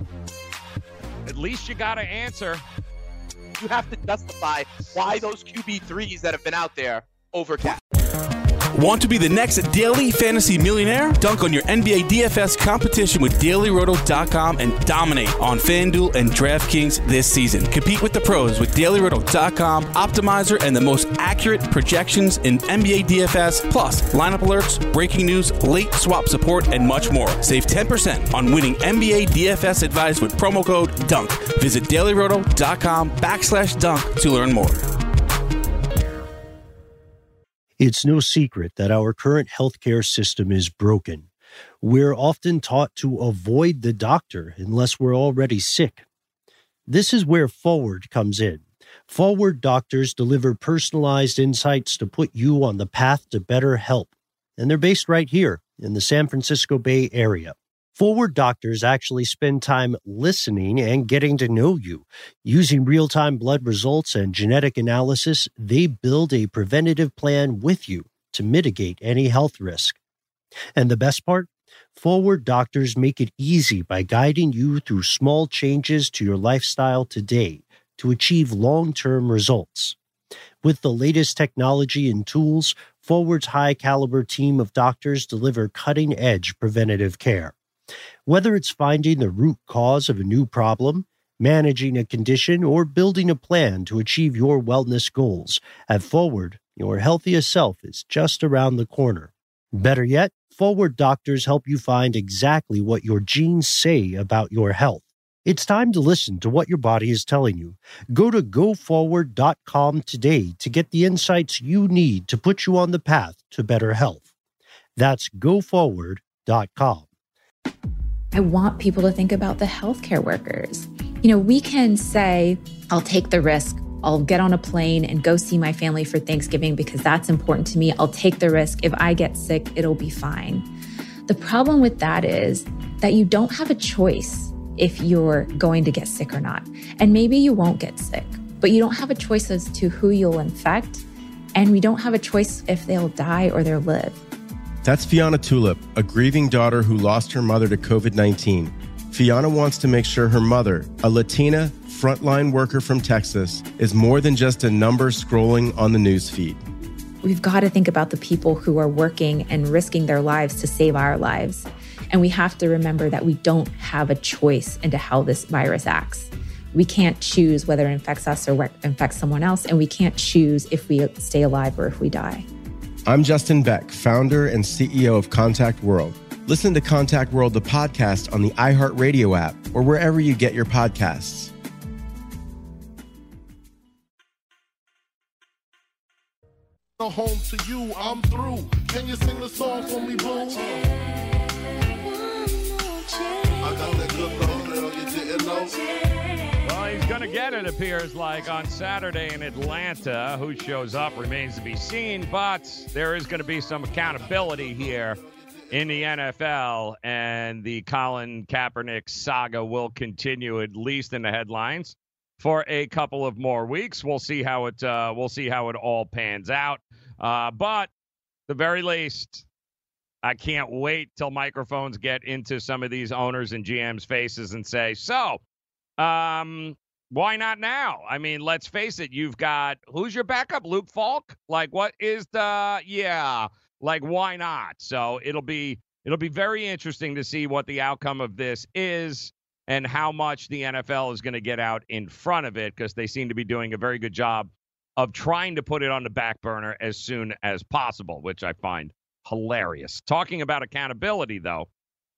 At least you got to answer. You have to justify why those Q B threes that have been out there over Cap. Want to be the next daily fantasy millionaire? Dunk on your N B A D F S competition with Daily Roto dot com and dominate on FanDuel and DraftKings this season. Compete with the pros with Daily Roto dot com, Optimizer, and the most accurate projections in N B A D F S, plus lineup alerts, breaking news, late swap support, and much more. Save ten percent on winning N B A D F S advice with promo code DUNK. Visit Daily Roto dot com backslash dunk to learn more. It's no secret that our current healthcare system is broken. We're often taught to avoid the doctor unless we're already sick. This is where Forward comes in. Forward doctors deliver personalized insights to put you on the path to better health, and they're based right here in the San Francisco Bay Area. Forward doctors actually spend time listening and getting to know you. Using real-time blood results and genetic analysis, they build a preventative plan with you to mitigate any health risk. And the best part? Forward doctors make it easy by guiding you through small changes to your lifestyle today to achieve long-term results. With the latest technology and tools, Forward's high-caliber team of doctors deliver cutting-edge preventative care. Whether it's finding the root cause of a new problem, managing a condition, or building a plan to achieve your wellness goals, at Forward, your healthiest self is just around the corner. Better yet, Forward doctors help you find exactly what your genes say about your health. It's time to listen to what your body is telling you. Go to go forward dot com today to get the insights you need to put you on the path to better health. That's go forward dot com. I want people to think about the healthcare workers. You know, we can say, I'll take the risk. I'll get on a plane and go see my family for Thanksgiving because that's important to me. I'll take the risk. If I get sick, it'll be fine. The problem with that is that you don't have a choice if you're going to get sick or not. And maybe you won't get sick, but you don't have a choice as to who you'll infect. And we don't have a choice if they'll die or they'll live. That's Fiona Tulip, a grieving daughter who lost her mother to covid nineteen. Fiona wants to make sure her mother, a Latina frontline worker from Texas, is more than just a number scrolling on the news feed. We've got to think about the people who are working and risking their lives to save our lives. And we have to remember that we don't have a choice into how this virus acts. We can't choose whether it infects us or infects someone else, and we can't choose if we stay alive or if we die. I'm Justin Beck, founder and C E O of Contact World. Listen to Contact World, the podcast, on the iHeartRadio app or wherever you get your podcasts. Home to you, I'm through. Can you sing the song for me, boo? I got that good love, girl, you didn't know. going to get, it appears like, on Saturday in Atlanta. Who shows up remains to be seen, but there is going to be some accountability here in the N F L, and the Colin Kaepernick saga will continue, at least in the headlines, for a couple of more weeks. We'll see how it uh, we'll see how it all pans out. Uh, but at the very least, I can't wait till microphones get into some of these owners and G Ms' faces and say, so, um, why not now? I mean, let's face it. You've got, who's your backup? Luke Falk? Like, what is the, yeah, like, why not? So it'll be, it'll be very interesting to see what the outcome of this is and how much the N F L is going to get out in front of it, because they seem to be doing a very good job of trying to put it on the back burner as soon as possible, which I find hilarious. Talking about accountability, though,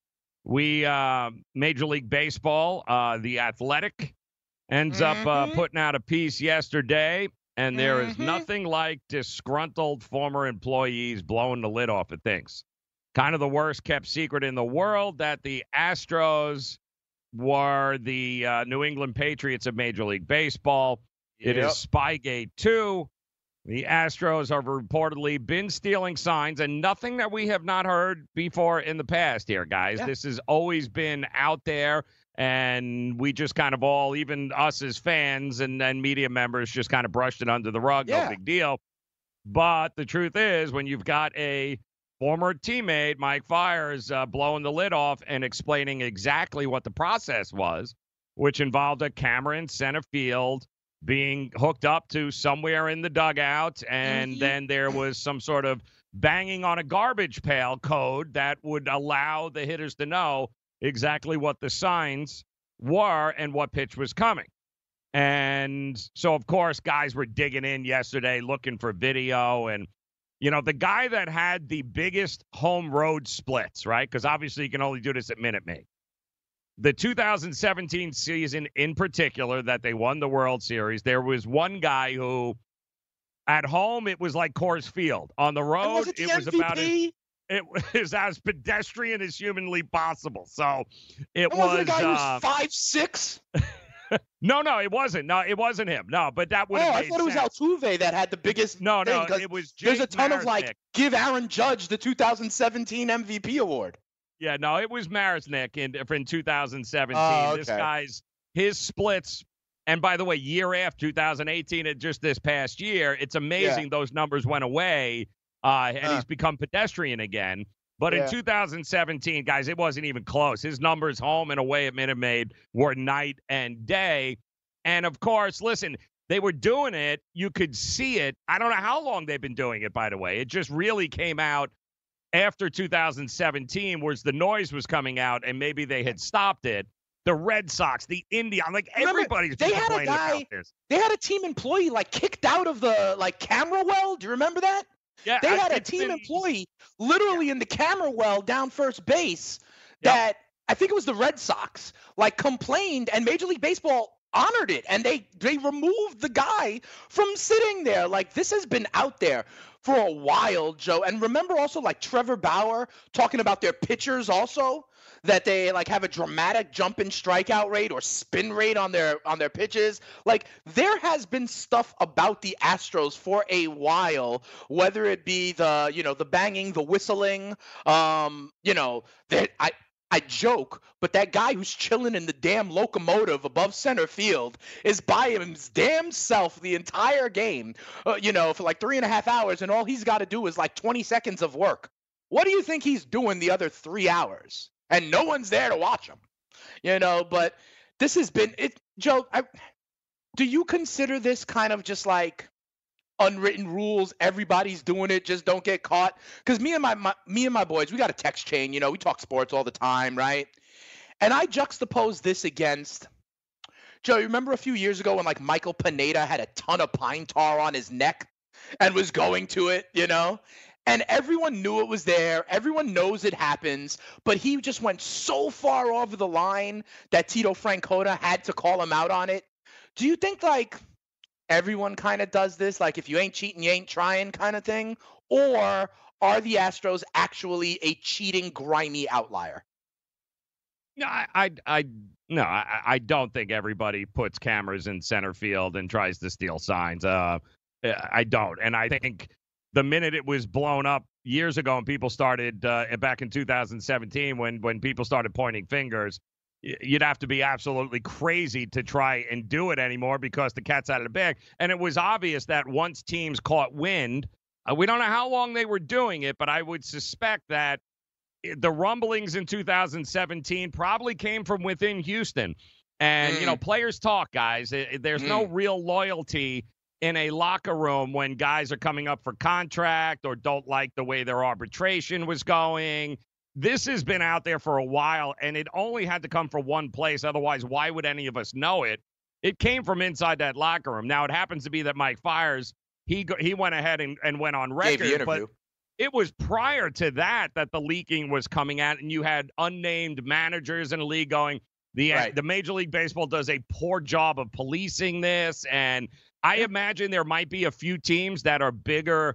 we, uh, Major League Baseball, uh, The Athletic, ends mm-hmm. up uh, putting out a piece yesterday, and there mm-hmm. is nothing like disgruntled former employees blowing the lid off of things. Kind of the worst kept secret in the world that the Astros were the uh, New England Patriots of Major League Baseball. Yep. It is Spygate two. The Astros have reportedly been stealing signs, and nothing that we have not heard before in the past here, guys. Yeah. This has always been out there, and we just kind of all, even us as fans and, and media members, just kind of brushed it under the rug. Yeah. No big deal. But the truth is, when you've got a former teammate, Mike Fiers, uh, blowing the lid off and explaining exactly what the process was, which involved a camera in center field being hooked up to somewhere in the dugout, and mm-hmm. then there was some sort of banging on a garbage pail code that would allow the hitters to know exactly what the signs were and what pitch was coming. And so, of course, guys were digging in yesterday looking for video. And, you know, the guy that had the biggest home road splits, right? Because obviously you can only do this at Minute Maid. The two thousand seventeen season in particular that they won the World Series, there was one guy who, at home, it was like Coors Field. On the road, was it, the it was about as, it was as pedestrian as humanly possible. So it was, was the guy uh, who's five six. no, no, it wasn't. No, it wasn't him. No, but that would have oh, made I thought sense. it was Altuve that had the biggest. No, thing, no, it was. Jake There's a ton Marisnick. of like, give Aaron Judge the two thousand seventeen M V P award. Yeah, no, it was Marisnick in, in two thousand seventeen. Oh, okay. This guy's, his splits, and by the way, year after two thousand eighteen, it just this past year, it's amazing yeah. those numbers went away, uh, and uh. he's become pedestrian again. But yeah. in two thousand seventeen, guys, it wasn't even close. His numbers home and away at Minute Maid were night and day. And, of course, listen, they were doing it. You could see it. I don't know how long they've been doing it, by the way. It just really came out after two thousand seventeen, where the noise was coming out, and maybe they had stopped it. The Red Sox, the Indians, like Remember, everybody's been complaining guy, about this. They had a team employee like kicked out of the like camera well. Do you remember that? Yeah, they I, had a team been, employee literally yeah. in the camera well down first base yep. that I think it was the Red Sox like complained, and Major League Baseball honored it, and they they removed the guy from sitting there. Like, this has been out there for a while, Joe. And remember also like Trevor Bauer talking about their pitchers also, that they like have a dramatic jump in strikeout rate or spin rate on their on their pitches. Like, there has been stuff about the Astros for a while, whether it be the, you know, the banging, the whistling, um, you know, that I I joke, but that guy who's chilling in the damn locomotive above center field is by his damn self the entire game, uh, you know, for like three and a half hours, and all he's got to do is like twenty seconds of work. What do you think he's doing the other three hours? And no one's there to watch him, you know, but this has been it. Joe, I, do you consider this kind of just like unwritten rules? Everybody's doing it, just don't get caught? Because me and my, my me and my boys, we got a text chain, you know, we talk sports all the time, right? And I juxtapose this against, Joe, you remember a few years ago when like Michael Pineda had a ton of pine tar on his neck and was going to it, you know? And everyone knew it was there. Everyone knows it happens. But he just went so far over the line that Tito Francona had to call him out on it. Do you think, like, everyone kind of does this? Like, if you ain't cheating, you ain't trying kind of thing? Or are the Astros actually a cheating, grimy outlier? No, I, I, I no, I, I don't think everybody puts cameras in center field and tries to steal signs. Uh, I don't, and I think the minute it was blown up years ago, and people started uh, back in two thousand seventeen, when when people started pointing fingers, you'd have to be absolutely crazy to try and do it anymore because the cat's out of the bag. And it was obvious that once teams caught wind, uh, we don't know how long they were doing it, but I would suspect that the rumblings in two thousand seventeen probably came from within Houston. And, mm. you know, players talk, guys. There's mm. no real loyalty in a locker room when guys are coming up for contract or don't like the way their arbitration was going. This has been out there for a while, and it only had to come from one place. Otherwise, why would any of us know it? It came from inside that locker room. Now, it happens to be that Mike Fiers, he go, he went ahead and, and went on record, but it was prior to that that the leaking was coming out, and you had unnamed managers in the league going, the right. the Major League Baseball does a poor job of policing this, and I imagine there might be a few teams that are bigger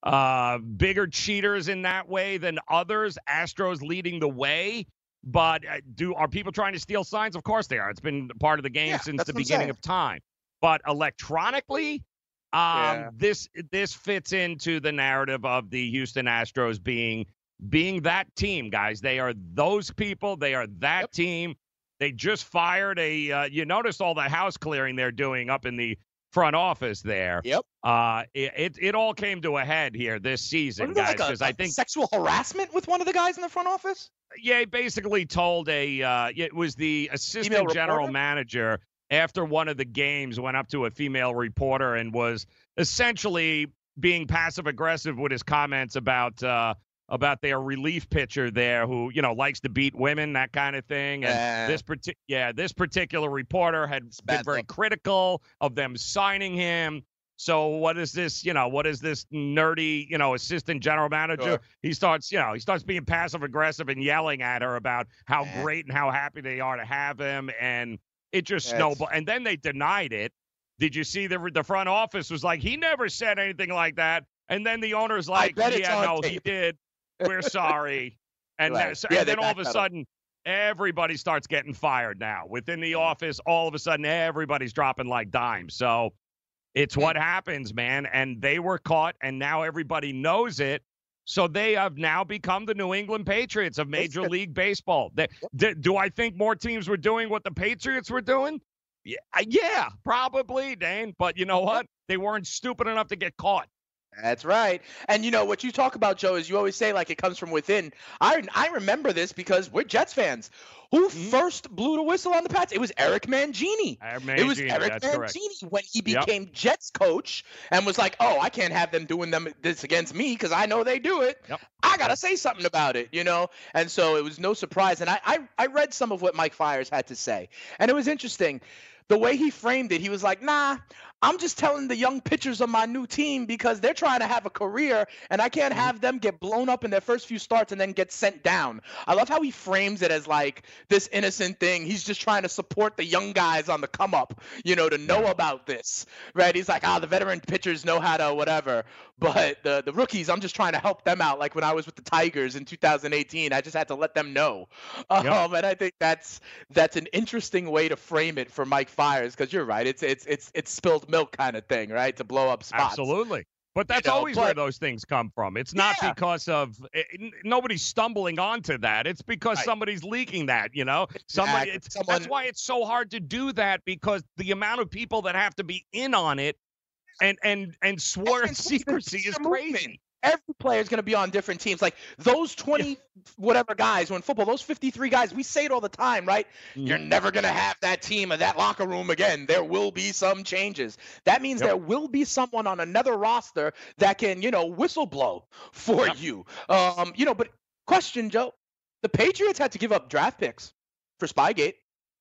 uh, bigger cheaters in that way than others. Astros leading the way, but do are people trying to steal signs? Of course they are. It's been part of the game yeah, since the beginning of time. But electronically, um, yeah. this this fits into the narrative of the Houston Astros being being that team, guys. They are those people. They are that yep. team. They just fired a. Uh, you noticed all the house clearing they're doing up in the front office there. Yep. Uh, it, it it all came to a head here this season, guys. Because like I think sexual harassment with one of the guys in the front office. Yeah, he basically told a. Uh, it was the assistant general manager after one of the games went up to a female reporter and was essentially being passive aggressive with his comments about. Uh, about their relief pitcher there who, you know, likes to beat women, that kind of thing. And yeah. this parti- yeah, this particular reporter had been very look. critical of them signing him. So what is this, you know, what is this nerdy, you know, assistant general manager? Sure. He starts, you know, he starts being passive aggressive and yelling at her about how yeah. great and how happy they are to have him. And it just That's... snowballed. And then they denied it. Did you see the the front office was like, he never said anything like that. And then the owner's like, yeah, no, tape. he did. We're sorry. And, right. then, yeah, and then all of a sudden, everybody starts getting fired now. Within the office, all of a sudden, everybody's dropping like dimes. So it's what happens, man. And they were caught, and now everybody knows it. So they have now become the New England Patriots of Major League Baseball. They, do, do I think more teams were doing what the Patriots were doing? Yeah, yeah, probably, Dane. But you know what? They weren't stupid enough to get caught. That's right. And, you know, what you talk about, Joe, is you always say, like, it comes from within. I I remember this because we're Jets fans. Who mm-hmm. first blew the whistle on the Pats? It was Eric Mangini. Eric Mangini, it was Eric that's Mangini correct. when he became yep. Jets coach and was like, oh, I can't have them doing them this against me because I know they do it. Yep. I got to say something about it, you know? And so it was no surprise. And I, I, I read some of what Mike Fiers had to say. And it was interesting. The way he framed it, he was like, nah, I'm just telling the young pitchers of my new team because they're trying to have a career, and I can't have them get blown up in their first few starts and then get sent down. I love how he frames it as like this innocent thing. He's just trying to support the young guys on the come up, you know, to know about this, right? He's like, ah, the veteran pitchers know how to whatever, but the, the rookies, I'm just trying to help them out. Like when I was with the Tigers in two thousand eighteen, I just had to let them know. Yep. Um, and I think that's that's an interesting way to frame it for Mike Fiers, because you're right. It's it's it's it's spilled milk kind of thing, right? To blow up spots. Absolutely. But that's you know, always but, where those things come from. It's not yeah. because of it, nobody's stumbling onto that. It's because right. somebody's leaking that, you know. Somebody. It's, Someone, that's why it's so hard to do that, because the amount of people that have to be in on it and and and swear and secrecy is crazy. Every player is going to be on different teams. Like those twenty whatever guys, when football, those fifty-three guys, we say it all the time, right? Mm-hmm. You're never going to have that team or that locker room again. There will be some changes. That means yep. there will be someone on another roster that can, you know, whistle blow for yep. you. Um, you know, but question, Joe, the Patriots had to give up draft picks for Spygate.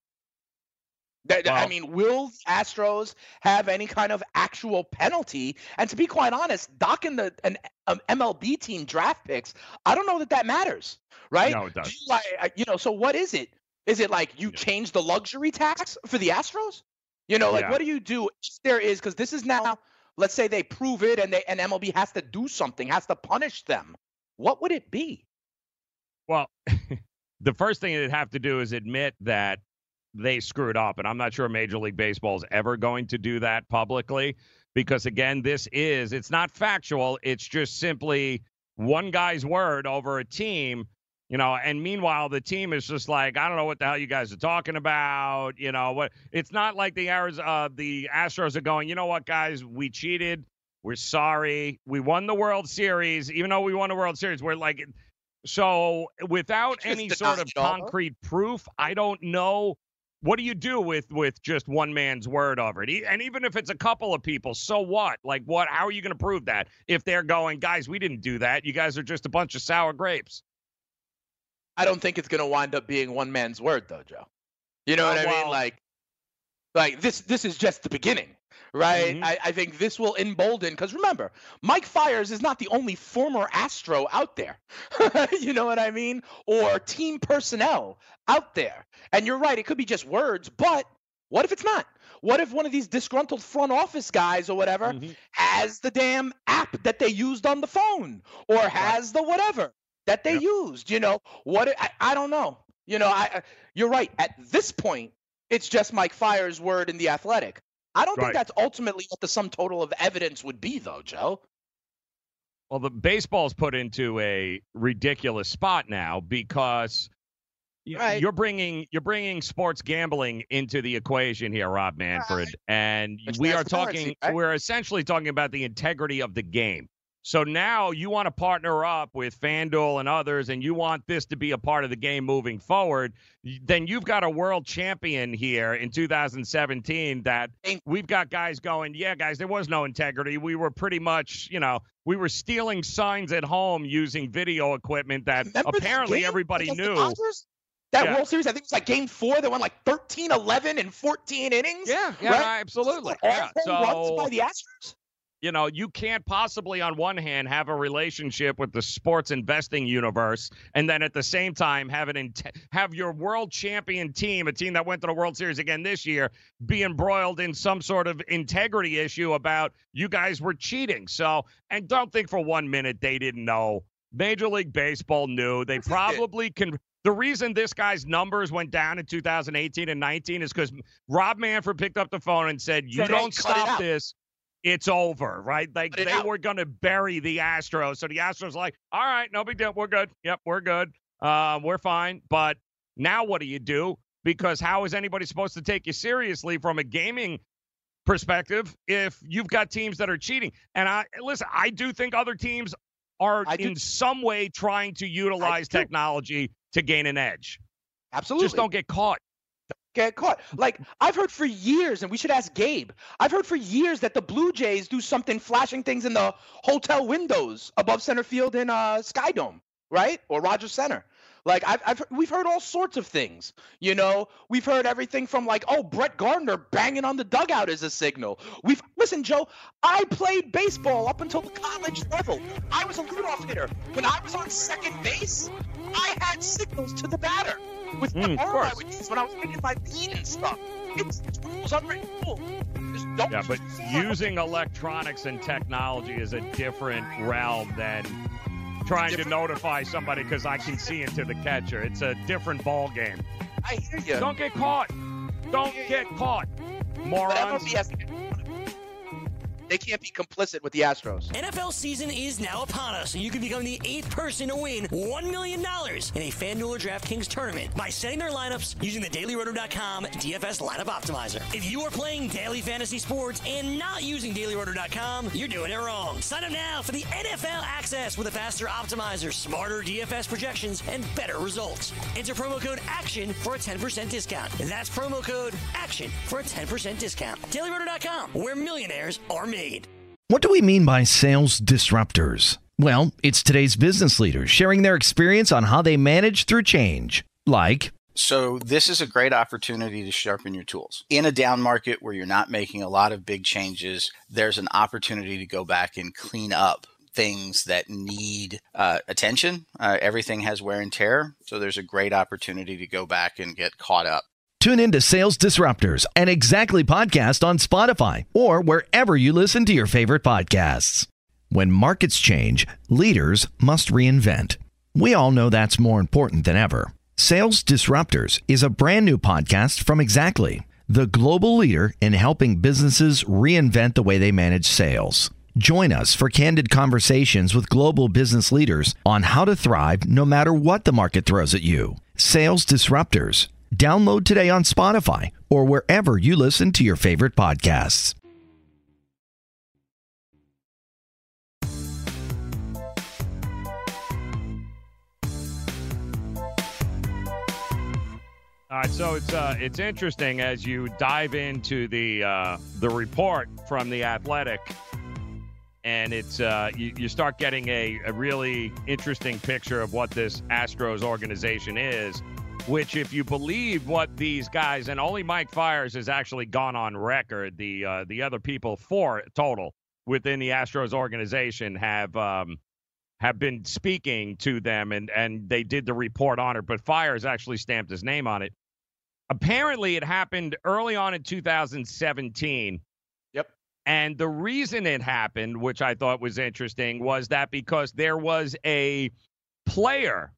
That, wow. I mean, will Astros have any kind of actual penalty? And to be quite honest, docking the an um, M L B team draft picks, I don't know that that matters, right? No, it does. You, like, you know, so what is it? Is it like you yeah. change the luxury tax for the Astros? You know, like yeah. what do you do if there is? Because this is now, let's say they prove it and they and M L B has to do something, has to punish them. What would it be? Well. the first thing they'd have to do is admit that they screwed up. And I'm not sure Major League Baseball is ever going to do that publicly because, again, this is, it's not factual. It's just simply one guy's word over a team, you know, and meanwhile, the team is just like, I don't know what the hell you guys are talking about. You know, what? It's not like the, uh, the Astros are going, you know what, guys, we cheated. We're sorry. We won the World Series. Even though we won the World Series, we're like, so without any sort of concrete proof, I don't know. What do you do with, with just one man's word over it? And even if it's a couple of people, so what? Like, what? How are you going to prove that if they're going, guys, we didn't do that. You guys are just a bunch of sour grapes. I don't think it's going to wind up being one man's word, though, Joe. You know what oh, I well, mean? Like, like this, this is just the beginning. Right. Mm-hmm. I, I think this will embolden because remember, Mike Fiers is not the only former Astro out there. You know what I mean? Or team personnel out there. And you're right. It could be just words. But what if it's not? What if one of these disgruntled front office guys or whatever mm-hmm. has the damn app that they used on the phone or has right. the whatever that they yep. used? You know, what? I, I don't know. You know, I you're right. At this point, it's just Mike Fiers' word in The Athletic. I don't right. think that's ultimately what the sum total of evidence would be, though, Joe. Well, the baseball's put into a ridiculous spot now because right. you're bringing you're bringing sports gambling into the equation here, Rob Manfred, right. and Which we are talking. Right? We're essentially talking about the integrity of the game. So now you want to partner up with FanDuel and others, and you want this to be a part of the game moving forward, then you've got a world champion here in two thousand seventeen that we've got guys going, yeah, guys, there was no integrity. We were pretty much, you know, we were stealing signs at home using video equipment that Remember apparently everybody knew. That yeah. World Series, I think it was like game four. They won like thirteen, eleven in fourteen innings. Yeah, yeah, right? absolutely. All yeah. so, runs by the Astros? You know, you can't possibly, on one hand, have a relationship with the sports investing universe, and then at the same time have an in- have your world champion team, a team that went to the World Series again this year, be embroiled in some sort of integrity issue about you guys were cheating. So, and don't think for one minute they didn't know. Major League Baseball knew. They probably can. The reason this guy's numbers went down in two thousand eighteen and nineteen is because Rob Manfred picked up the phone and said, "You don't stop this. It's over," right? Like they out. were going to bury the Astros. So the Astros like, all right, no big deal. We're good. Yep, we're good. Uh, we're fine. But now what do you do? Because how is anybody supposed to take you seriously from a gaming perspective if you've got teams that are cheating? And I listen, I do think other teams are in some way trying to utilize technology to gain an edge. Absolutely. Just don't get caught. Get caught. Like, I've heard for years, and we should ask Gabe, I've heard for years that the Blue Jays do something flashing things in the hotel windows above center field in uh, Skydome, right? Or Rogers Center. Like, I've, I've we've heard all sorts of things, you know? We've heard everything from, like, oh, Brett Gardner banging on the dugout is a signal. We've Listen, Joe, I played baseball up until the college level. I was a leadoff hitter. When I was on second base, I had signals to the batter. With the mm, arm I would use when I was making my beat and stuff. It's, it was unwritten rule. Yeah, but using electronics and technology is a different realm than trying different. to notify somebody because I can see into the catcher. It's a different ball game. I hear you. Don't get caught. Don't get caught, morons. They can't be complicit with the Astros. N F L season is now upon us, and you can become the eighth person to win one million dollars in a FanDuel or DraftKings tournament by setting their lineups using the Daily Roto dot com D F S Lineup Optimizer. If you are playing daily fantasy sports and not using Daily Roto dot com, you're doing it wrong. Sign up now for the N F L access with a faster optimizer, smarter D F S projections, and better results. Enter promo code ACTION for a ten percent discount. That's promo code ACTION for a ten percent discount. Daily Roto dot com, where millionaires are made. What do we mean by sales disruptors? Well, it's today's business leaders sharing their experience on how they manage through change. Like, so this is a great opportunity to sharpen your tools. In a down market where you're not making a lot of big changes, there's an opportunity to go back and clean up things that need uh, attention. Uh, everything has wear and tear, so there's a great opportunity to go back and get caught up. Tune in to Sales Disruptors, an Exactly podcast on Spotify or wherever you listen to your favorite podcasts. When markets change, leaders must reinvent. We all know that's more important than ever. Sales Disruptors is a brand new podcast from Exactly, the global leader in helping businesses reinvent the way they manage sales. Join us for candid conversations with global business leaders on how to thrive no matter what the market throws at you. Sales Disruptors. Download today on Spotify or wherever you listen to your favorite podcasts. All right, so it's uh, it's interesting as you dive into the uh, the report from The Athletic, and it's uh, you, you start getting a, a really interesting picture of what this Astros organization is, which, if you believe what these guys, and only Mike Fiers has actually gone on record, the uh, the other people, four total within the Astros organization have um, have been speaking to them, and, and they did the report on it, but Fiers actually stamped his name on it. Apparently, it happened early on in two thousand seventeen. Yep. And the reason it happened, which I thought was interesting, was that because there was a player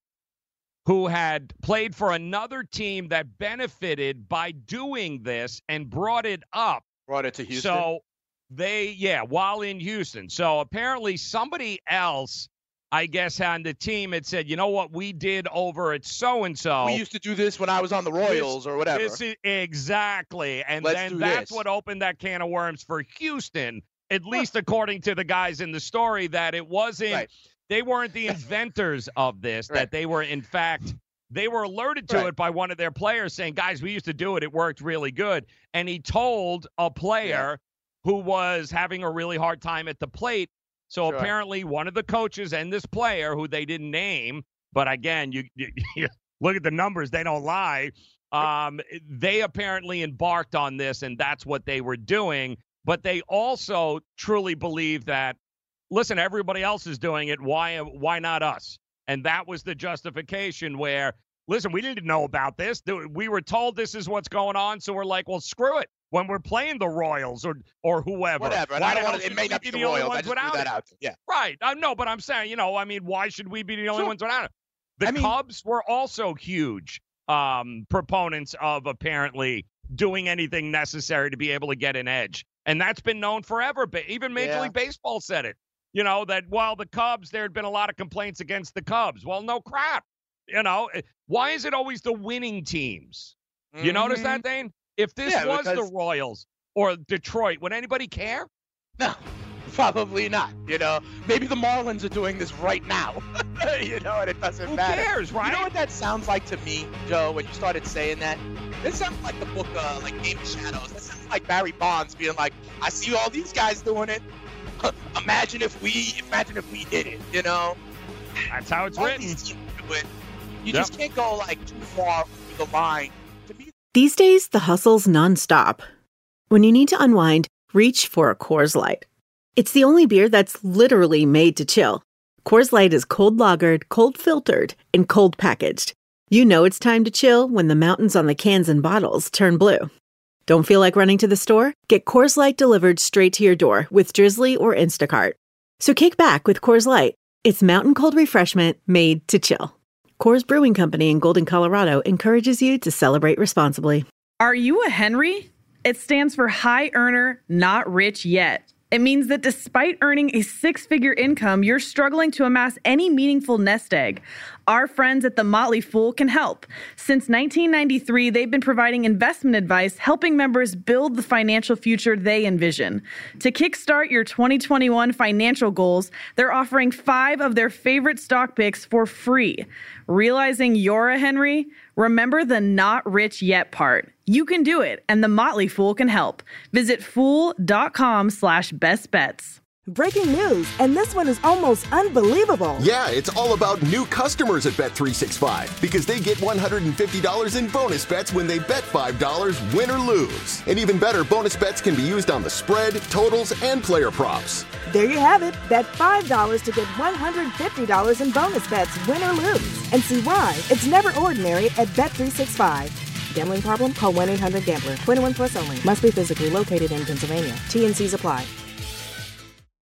who had played for another team that benefited by doing this and brought it up. Brought it to Houston. So they, yeah, while in Houston. So apparently somebody else, I guess, on the team had said, you know what we did over at so-and-so. We used to do this when I was on the Royals this, or whatever. This is, exactly. And Let's then do that's this. what opened that can of worms for Houston, at least according to the guys in the story, that it wasn't, right. They weren't the inventors of this, right. That they were, in fact, they were alerted to right. it by one of their players saying, guys, we used to do it. It worked really good. And he told a player yeah. who was having a really hard time at the plate. So sure. apparently one of the coaches and this player, who they didn't name, but again, you, you, you look at the numbers, they don't lie. Um, they apparently embarked on this, and that's what they were doing. But they also truly believe that, listen, everybody else is doing it. Why, why not us? And that was the justification where, listen, we didn't know about this. We were told this is what's going on. So we're like, well, screw it. When we're playing the Royals or or whoever. Whatever. And I don't want to, it may not be the, the Royals. I just threw that out. Yeah. Right. I know, but I'm saying, you know, I mean, why should we be the only sure. ones without it? The I mean, Cubs were also huge um, proponents of apparently doing anything necessary to be able to get an edge. And that's been known forever. But even Major yeah. League Baseball said it. You know, that while the Cubs, there had been a lot of complaints against the Cubs. Well, no crap. You know, why is it always the winning teams? Mm-hmm. You notice that, Dane? If this yeah, was because... the Royals or Detroit, would anybody care? No, probably not. You know, maybe the Marlins are doing this right now. You know, and it doesn't Who matter. Who cares, right? You know what that sounds like to me, Joe, when you started saying that? It sounds like the book, uh, like Game of Shadows. That sounds like Barry Bonds being like, I see all these guys doing it. imagine if we, imagine if we did it, you know? That's how it's all written. These teams do it. You yep. just can't go, like, too far over the line. These days, the hustle's nonstop. When you need to unwind, reach for a Coors Light. It's the only beer that's literally made to chill. Coors Light is cold lagered, cold filtered, and cold packaged. You know it's time to chill when the mountains on the cans and bottles turn blue. Don't feel like running to the store? Get Coors Light delivered straight to your door with Drizzly or Instacart. So kick back with Coors Light. It's mountain cold refreshment made to chill. Coors Brewing Company in Golden, Colorado encourages you to celebrate responsibly. Are you a Henry? It stands for High Earner, Not Rich Yet. It means that despite earning a six-figure income, you're struggling to amass any meaningful nest egg. Our friends at The Motley Fool can help. Since nineteen ninety-three, they've been providing investment advice, helping members build the financial future they envision. To kickstart your twenty twenty-one financial goals, they're offering five of their favorite stock picks for free. Realizing you're a Henry? Remember the not rich yet part. You can do it, and The Motley Fool can help. Visit fool.com slash best bets. Breaking news, and this one is almost unbelievable. Yeah, it's all about new customers at Bet three sixty-five because they get one hundred fifty dollars in bonus bets when they bet five dollars, win or lose. And even better, bonus bets can be used on the spread, totals, and player props. There you have it. Bet five dollars to get one hundred fifty dollars in bonus bets, win or lose. And see why it's never ordinary at Bet three sixty-five. Gambling problem? Call one eight hundred gambler. twenty-one plus only. Must be physically located in Pennsylvania. T N Cs apply.